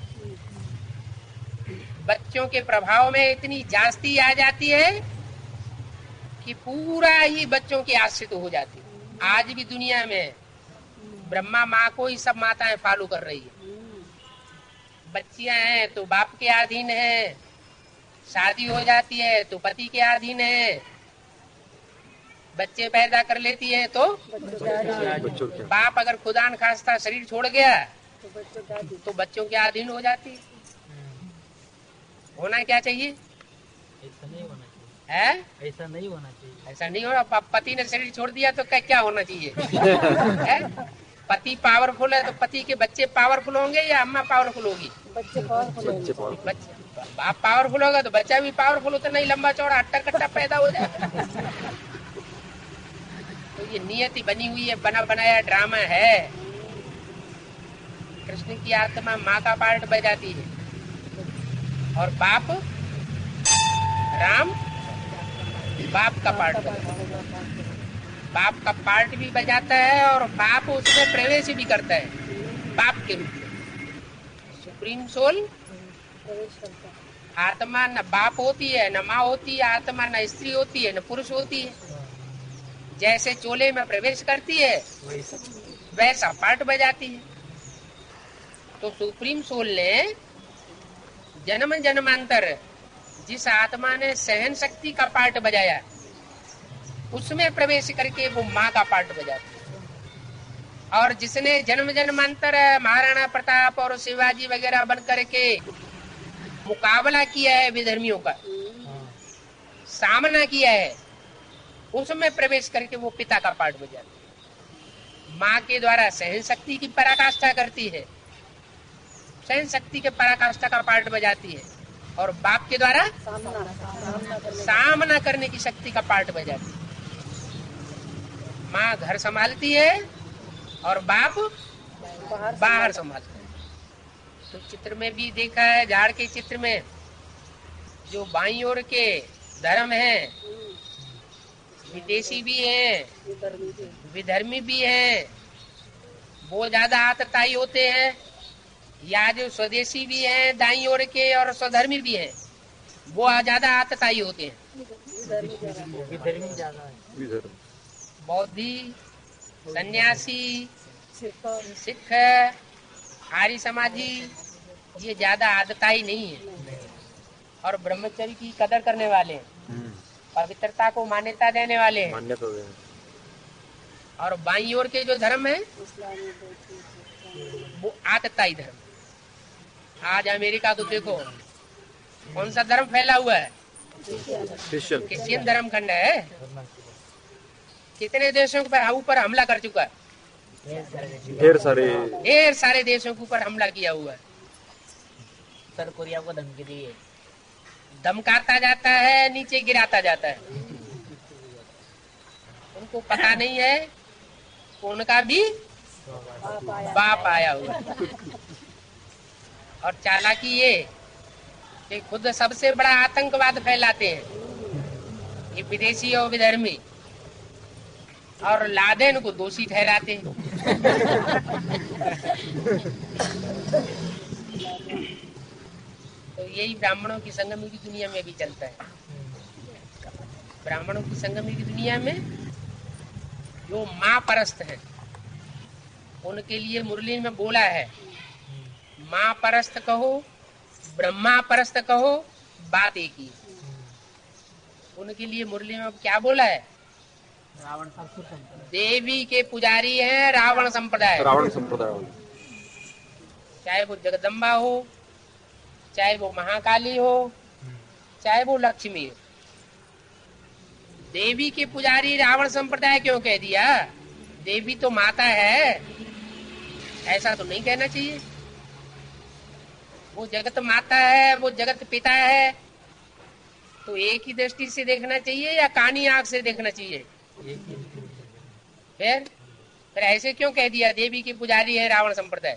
बच्चों के प्रभाव में इतनी जास्ती आ जाती है कि पूरा ही बच्चों के आश्रित हो जाती है। आज भी दुनिया में ब्रह्मा माँ को ही सब माताएं फॉलो कर रही है। बच्चियां हैं तो बाप के अधीन है, शादी हो जाती है तो पति के अधीन है, बच्चे पैदा कर लेती है तो बाप अगर खुदा न खास्ता शरीर छोड़ गया तो बच्चों के अधीन हो जाती है। होना क्या चाहिए? ऐसा नहीं होना चाहिए है? ऐसा नहीं होना चाहिए। ऐसा नहीं होना। पति ने शरीर छोड़ दिया तो क्या होना चाहिए? है? पति पावरफुल है तो पति के बच्चे पावरफुल होंगे या अम्मा पावरफुल होगी? बाप पावरफुल होगा तो बच्चा भी पावरफुल होता, नहीं लंबा चौड़ा हट्टा कट्टा पैदा हो जाएगा। तो ये नियति बनी हुई है, बना बनाया ड्रामा है। कृष्ण की आत्मा माँ का पार्ट बजाती है और बाप राम बाप का पार्ट बजाता है। बाप का पार्ट भी बजाता है और बाप उसमें प्रवेश भी करता है बाप के रूप में। सुप्रीम सोल आत्मा न बाप होती है, न माँ होती है, आत्मा न स्त्री होती है, न पुरुष होती है। जैसे चोले में प्रवेश करती है वैसा पार्ट बजाती है। तो सुप्रीम सोल ने जन्म जन्मांतर जिस आत्मा ने सहन शक्ति का पार्ट बजाया उसमें प्रवेश करके वो माँ का पार्ट बजाती है। और जिसने जन्म जन्मांतर महाराणा प्रताप और शिवाजी वगैरह बन करके मुकाबला किया है विधर्मियों का, सामना किया है, उसमें प्रवेश करके वो पिता का पार्ट बजाती है। माँ के द्वारा सहन शक्ति की पराकाष्ठा करती है, सहन शक्ति के पराकाष्ठा का पार्ट बजाती है, और बाप के द्वारा सामना करने की शक्ति का पार्ट बजाती है। माँ घर संभालती है और बाप बाहर संभालता है। तो चित्र में भी देखा है, झाड़ के चित्र में जो बाईं ओर के धर्म हैं, विदेशी भी हैं, विधर्मी भी हैं, वो ज्यादा आतताई होते हैं, या जो स्वदेशी भी हैं दाईं ओर के और स्वधर्मी भी हैं, वो ज्यादा आतताई होते हैं। बौद्धि, सन्यासी, सिख, आर्य समाजी ये ज्यादा आदताई नहीं है और ब्रह्मचर्य की कदर करने वाले हैं, पवित्रता को मान्यता देने वाले हैं। और बाईं ओर के जो धर्म है वो आतताई धर्म। आज अमेरिका तो देखो कौन सा धर्म फैला हुआ है, क्रिश्चियन धर्म खंड है। कितने देशों के ऊपर हमला कर चुका है, ढेर सारे देशों के ऊपर हमला किया हुआ है। उत्तर कोरिया को धमकी दी है, धमकाता जाता है, नीचे गिराता जाता है। उनको पता नहीं है उनका भी बाप आया हुआ है। और चालाकी ये कि खुद सबसे बड़ा आतंकवाद फैलाते हैं ये विदेशी और विधर्मी, और लादेन को दोषी ठहराते हैं। तो यही ब्राह्मणों की संगमी की दुनिया में भी चलता है। ब्राह्मणों की संगमी की दुनिया में जो माँ परस्त है उनके लिए मुरली में बोला है, माँ परस्त कहो, ब्रह्मा परस्त कहो, बात एक ही। उनके लिए मुरली में क्या बोला है? रावण देवी के पुजारी हैं रावण संप्रदाय। चाहे वो जगदम्बा हो, चाहे वो महाकाली हो, चाहे वो लक्ष्मी हो। देवी के पुजारी रावण संप्रदाय क्यों कह दिया? देवी तो माता है, ऐसा तो नहीं कहना चाहिए। वो जगत माता है, वो जगत पिता है, तो एक ही दृष्टि से देखना चाहिए या कानी आंख से देखना चाहिए? फिर ऐसे क्यों कह दिया देवी के पुजारी है रावण संप्रदाय?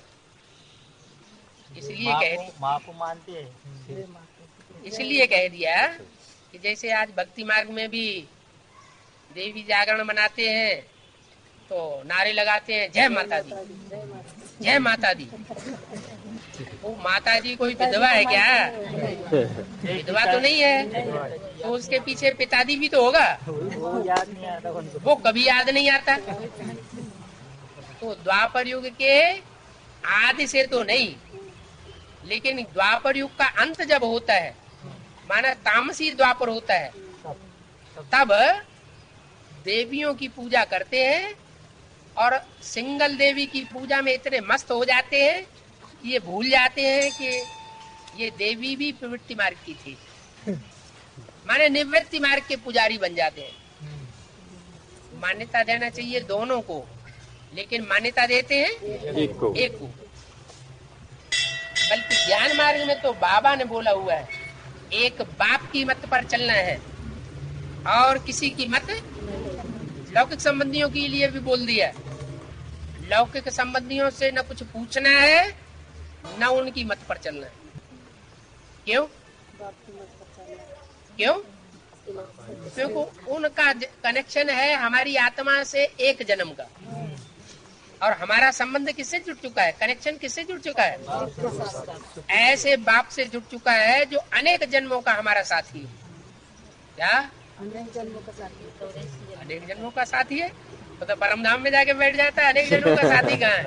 इसलिए कह दिया, माँ को मानते हैं, इसलिए कह दिया कि जैसे आज भक्ति मार्ग में भी देवी जागरण मनाते हैं तो नारे लगाते हैं जय माता दी, जय माता दी। वो माता जी कोई विधवा है क्या? विधवा तो नहीं है, तो उसके पीछे पिताजी भी तो होगा, वो याद नहीं आता उनको। वो कभी याद नहीं आता। तो द्वापर युग के आदि से तो नहीं, लेकिन द्वापर युग का अंत जब होता है, माना तामसी द्वापर होता है, तब देवियों की पूजा करते हैं और सिंगल देवी की पूजा में इतने मस्त हो जाते हैं कि ये भूल जाते हैं कि ये देवी भी प्रवृत्ति मार्ग की थी, माने निवृत्ति मार्ग के पुजारी बन जाते हैं। मान्यता देना चाहिए दोनों को, लेकिन मान्यता देते हैं एक को। बल्कि ज्ञान मार्ग में तो बाबा ने बोला हुआ है, एक बाप की मत पर चलना है और किसी की मत। लौकिक संबंधियों के लिए भी बोल दिया, लौकिक संबंधियों से न कुछ पूछना है न उनकी मत पर चलना है। क्यों? क्यों? क्योंकि उनका कनेक्शन है हमारी आत्मा से एक जन्म का, और हमारा संबंध किससे जुड़ चुका है, कनेक्शन किससे जुड़ चुका है, ऐसे बाप से जुड़ चुका है जो अनेक जन्मों का हमारा साथी है। क्या अनेक जन्मों का साथी है? तो परम धाम में जाके बैठ जाता है, अनेक जन्मों का साथी कहाँ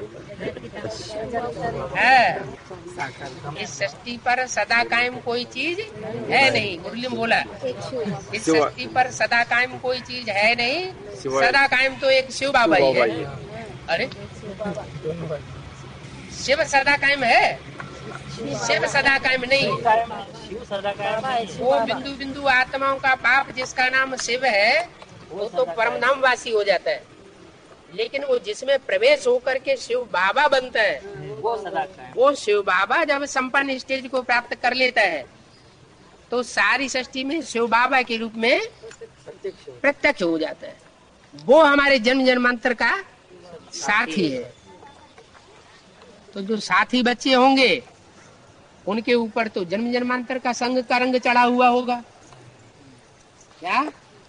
है? इस सृष्टि पर सदा कायम कोई चीज है नहीं, मुरली में बोला, इस सृष्टि पर सदा कायम कोई चीज है नहीं, सदा कायम तो एक शिव बाबा ही है। अरे शिव सदा कायम है? शिव सदा कायम नहीं, वो बिंदु बिंदु आत्माओं का बाप जिसका नाम शिव है वो तो परमधाम वासी हो जाता है, लेकिन वो जिसमें प्रवेश होकर के शिव बाबा बनता है वो शिव बाबा जब संपन्न स्टेज को प्राप्त कर लेता है तो सारी सृष्टि में शिव बाबा के रूप में प्रत्यक्ष हो जाता है। वो हमारे जन्म जन्मांतर का साथी है। तो जो साथी बच्चे होंगे उनके ऊपर तो जन्म जन्मांतर का संग का रंग चढ़ा हुआ होगा। क्या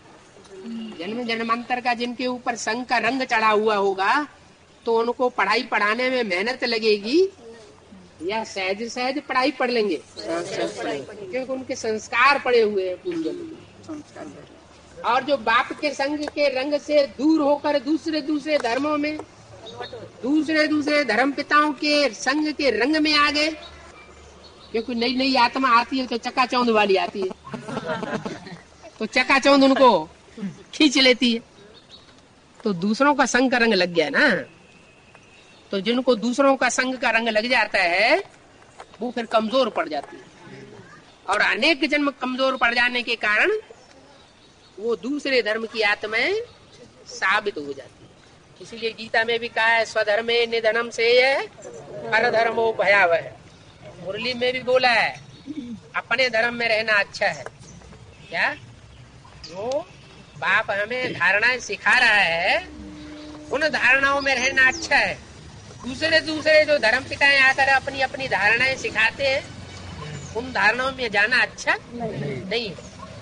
जन्म जन्मांतर का जिनके ऊपर संग का रंग चढ़ा हुआ होगा तो उनको पढ़ाई पढ़ाने में मेहनत लगेगी या सहज सहज पढ़ाई पढ़ लेंगे? क्योंकि उनके संस्कार पड़े हुए हैं पूर्व जन्म। और जो बाप के संग के रंग से दूर होकर दूसरे दूसरे धर्मों में दूसरे दूसरे धर्म पिताओं के संग के रंग में आ गए, क्योंकि नई नई आत्मा आती है तो चकाचौंध वाली आती है तो चकाचौंध उनको खींच लेती है, तो दूसरों का संग का रंग लग गया ना। तो जिनको दूसरों का संग का रंग लग जाता है वो फिर कमजोर पड़ जाती है, और अनेक जन्म कमजोर पड़ जाने के कारण वो दूसरे धर्म की आत्माएं साबित हो जाती है। इसीलिए गीता में भी कहा है स्वधर्मे निधनम से परधर्मो भयावह। मुरली में भी बोला है अपने धर्म में रहना अच्छा है। क्या वो बाप हमें धारणाएं सिखा रहा है, उन धारणाओं में रहना अच्छा है। दूसरे दूसरे जो धर्म पिताएं आकर अपनी अपनी धारणाएं सिखाते हैं उन धारणाओं में जाना अच्छा नहीं।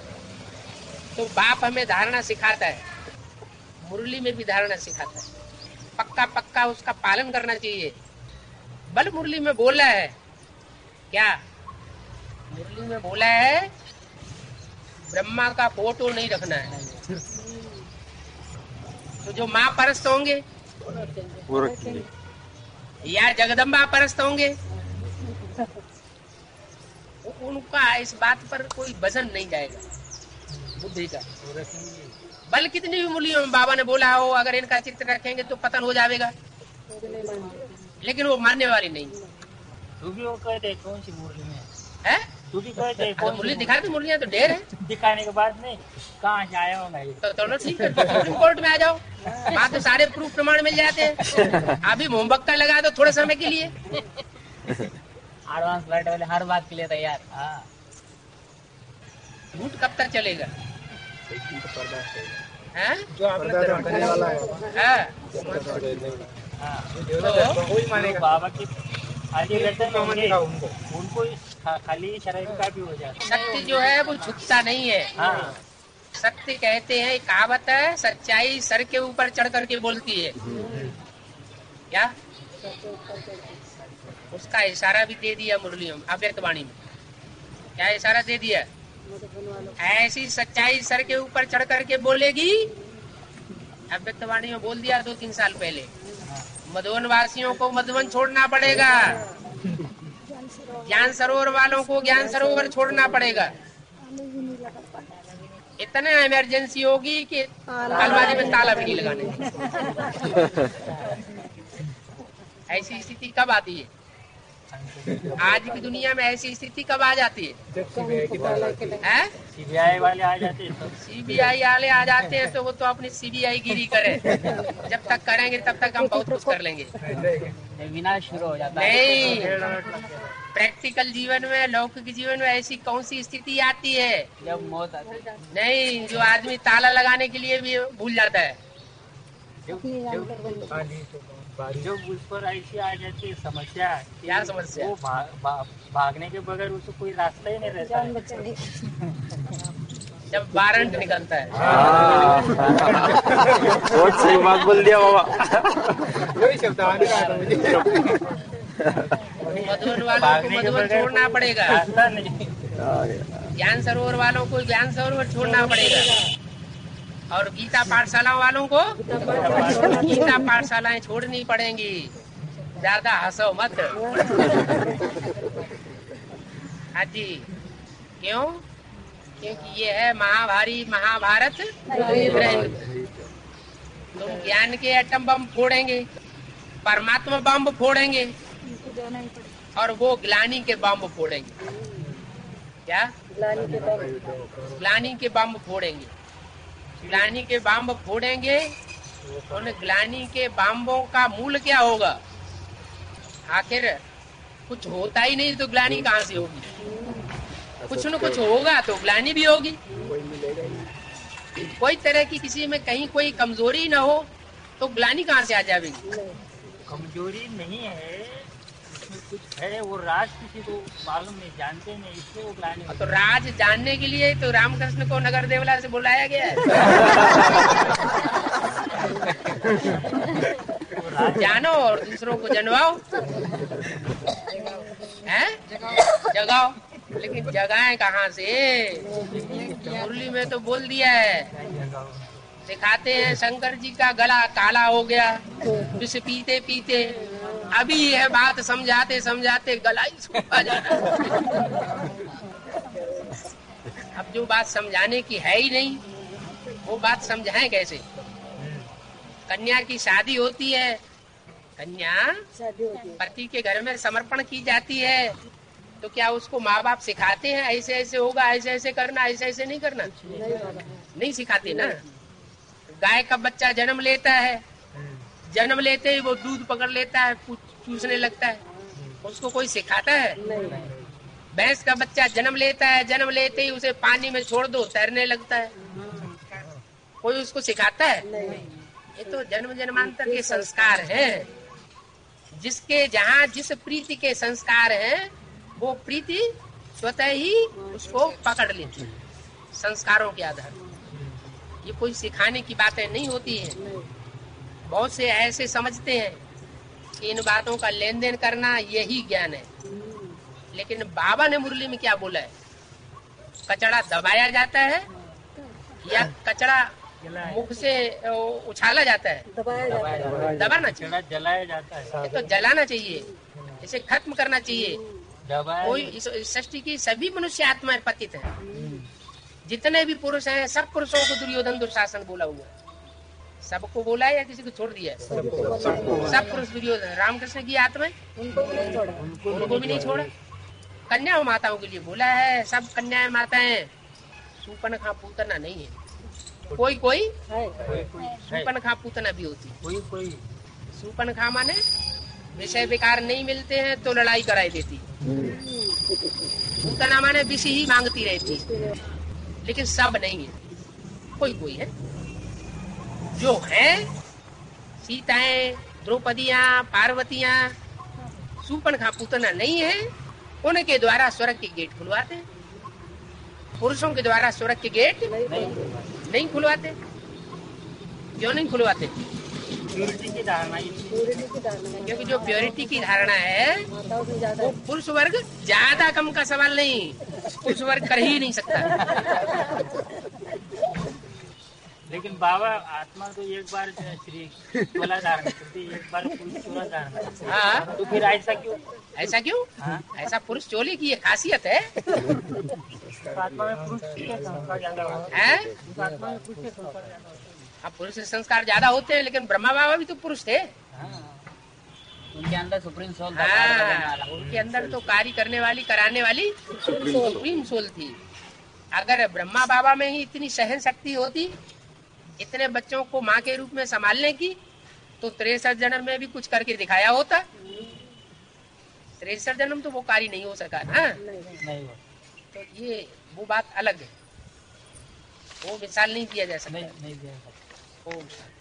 तो बाप हमें धारणा सिखाता है, मुरली में भी धारणा सिखाता है, पक्का पक्का उसका पालन करना चाहिए। बल मुरली में बोला है, क्या मुरली में बोला है ब्रह्मा का फोटो नहीं रखना है। तो जो माँ परस्त होंगे वो रखेंगे या जगदम्बा परस्त होंगे उनका इस बात पर कोई वजन नहीं जाएगा बुद्धि का। बल कितनी भी मूल्यों में बाबा ने बोला हो अगर इनका चित्र रखेंगे तो पतन हो जाएगा, लेकिन वो मानने वाली नहीं। तू भी वो कहते कौन सी मुरली में है? तू भी कहते मुरली दिखा दे, मुरलियाँ तो ढेर है। दिखाने के बाद में कहाँ से आया होगा तो ठीक है, सुप्रीम कोर्ट में आ जाओ, वहाँ तो सारे प्रूफ प्रमाण मिल जाते हैं। अभी मोमबक्का लगा दो थोड़े समय के लिए। एडवांस फ्लाइट वाले हर बात के लिए तैयार। झूठ कब तक चलेगा? जो अपना धर्म करने वाला है वही मानेगा। बाबा की आगे रहते हैं उनको खाली शरीर का भी हो जाता है। सत्य जो है वो झुकता नहीं है। हाँ। सत्य कहते हैं, कहावत है सच्चाई सर के ऊपर चढ़ करके बोलती है। क्या उसका इशारा भी दे दिया मुरलियों में, अव्यक्त वाणी में क्या इशारा दे दिया? ऐसी सच्चाई सर के ऊपर चढ़ करके बोलेगी। अव्यक्त वाणी में बोल दिया 2-3 साल पहले, मधुवन वासियों को मधुवन छोड़ना पड़ेगा, ज्ञान सरोवर वालों को ज्ञान सरोवर छोड़ना पड़ेगा। इतने इमरजेंसी होगी कि अलमारी में ताला भी नहीं लगाने। ऐसी स्थिति कब आती है? आज की दुनिया में ऐसी स्थिति कब आ जाती है? सीबीआई वाले आ जाते हैं। सीबीआई वाले आ जाते हैं तो वो तो अपनी सीबीआई गिरी करे, जब तक करेंगे तब तक हम बहुत कुछ कर लेंगे। विनाश शुरू हो जाता है। नहीं, प्रैक्टिकल जीवन में, लौकिक जीवन में ऐसी कौन सी स्थिति आती है जब मौत आती है? नहीं, जो आदमी ताला लगाने के लिए भी भूल जाता है। जो उस पर ऐसी आ जाती है समस्या। क्या समस्या? वो भागने के बगैर उसको कोई रास्ता ही नहीं रहता है। जब वारंट निकलता है। बहुत सही बात बोल दिया बाबा। वही शब्द आने रहा था मुझे। मधुबन वालों को मधुबन छोड़ना पड़ेगा, ज्ञान सरोवर वालों को ज्ञान सरोवर छोड़ना पड़ेगा, और गीता पाठशाला वालों को गीता पाठशालाएं छोड़नी पड़ेंगी। ज्यादा हंसो मत। हाँ जी, क्यों? क्योंकि ये है महाभारत ग्रंथ। तुम ज्ञान के एटम बम फोड़ेंगे, परमात्मा बम फोड़ेंगे, और वो ग्लानी के बम फोड़ेंगे। क्या? ग्लानी के बम फोड़ेंगे। ग्लानी के बम फोड़ेंगे। उन ग्लानी के बम्बों का मूल क्या होगा? आखिर कुछ होता ही नहीं तो ग्लानी कहाँ से होगी? कुछ न कुछ होगा तो ग्लानी भी होगी। कोई तरह की किसी में कहीं कोई कमजोरी न हो तो ग्लानी कहाँ से आ जाएगी? कमजोरी नहीं है, इसमें कुछ है, वो राज किसी को मालूम नहीं, जानते नहीं, इसलिए वो ग्लानी। तो राज जानने के लिए तो रामकृष्ण को नगर देवला से बुलाया गया है। जानो और दूसरों को जनवाओ, हैं? जगाओ, लेकिन जगाएं कहाँ से? मुरली में तो बोल दिया है, दिखाते हैं शंकर जी का गला काला हो गया विष पीते पीते। अभी यह बात समझाते समझाते गला ही सूखा जा रहा है। अब जो बात समझाने की है ही नहीं, वो बात समझाएं कैसे? कन्या की शादी होती है, कन्या पति के घर में समर्पण की जाती है, तो क्या उसको माँ बाप सिखाते हैं ऐसे ऐसे होगा, ऐसे ऐसे करना, ऐसे ऐसे नहीं करना? नहीं सिखाते ना। गाय का बच्चा जन्म लेता है, जन्म लेते ही वो दूध पकड़ लेता है, चूसने लगता है, उसको कोई सिखाता है? भैंस का बच्चा जन्म लेता है, जन्म लेते ही उसे पानी में छोड़ दो, तैरने लगता है, कोई उसको सिखाता है? ये तो जन्म जन्मांतर के संस्कार हैं। जिसके जहाँ जिस प्रीति के संस्कार हैं, वो प्रीति स्वतः ही उसको पकड़ लेती है संस्कारों के आधार पर। ये कोई सिखाने की बातें नहीं होती है। बहुत से ऐसे समझते हैं कि इन बातों का लेन देन करना यही ज्ञान है, लेकिन बाबा ने मुरली में क्या बोला है? कचड़ा दबाया जाता है या कचड़ा मुख से उछाला जाता है? दबाना चाहिए, जलाया जाता है। ये तो जलाना चाहिए, इसे खत्म करना चाहिए। कोई इस सृष्टि की सभी मनुष्य आत्माएं पतित है। जितने भी पुरुष हैं, सब पुरुषों को दुर्योधन दुशासन बोला हुआ है। सबको बोला है या किसी को छोड़ दिया? सब पुरुष दुर्योधन। रामकृष्ण की आत्माएं उनको भी नहीं छोड़ा। कन्या माताओं के लिए बोला है, सब कन्याएं माताएं। सूपनखा पूतना नहीं है, कोई कोई सूपनखा पूतना भी होती। कोई सूपनखा माने विषय विकार नहीं मिलते हैं तो लड़ाई कराई देती। पूतना माने विषय ही मांगती रहती, लेकिन सब नहीं है, कोई कोई है। जो है सीताएं, द्रौपदियां, पार्वतियां, सूपनखा पूतना नहीं है, उनके द्वारा स्वर्ग के गेट खुलवाते हैं। पुरुषों के द्वारा स्वर्ग के गेट नहीं खुलवाते। क्यों नहीं खुलवाते? प्योरिटी की धारणा, क्योंकि जो प्योरिटी की धारणा है वो पुरुष वर्ग ज्यादा कम का सवाल नहीं, पुरुष वर्ग कर ही नहीं सकता। लेकिन बाबा आत्मा तो एक बार श्री चोला धारण करती, एक बार पुरुष चोला धारण करती। हाँ, तो फिर ऐसा क्यों? ऐसा क्यों? हाँ? ऐसा पुरुष चोले की ये खासियत है। आत्मा में पुरुष के संस्कार ज्यादा होते हैं? आत्मा में पुरुष के संस्कार ज्यादा होते हैं। हाँ, पुरुष संस्कार ज्यादा होते हैं, लेकिन ब्रह्मा बाबा भी तो पुरुष थे। उनके अंदर सुप्रीम सोल था। हाँ, उनके अंदर तो कार्य करने वाली, कराने वाली सुप्रीम सोल थी। अगर ब्रह्मा बाबा में ही इतनी सहन शक्ति होती, इतने बच्चों को माँ के रूप में संभालने की, तो 63 जन्म में भी कुछ करके दिखाया होता। 63 जन्म तो वो कार्य नहीं हो सका ना। नहीं। तो ये वो बात अलग है, वो मिसाल नहीं दिया जा सकता। नहीं दिया। ओम शांति।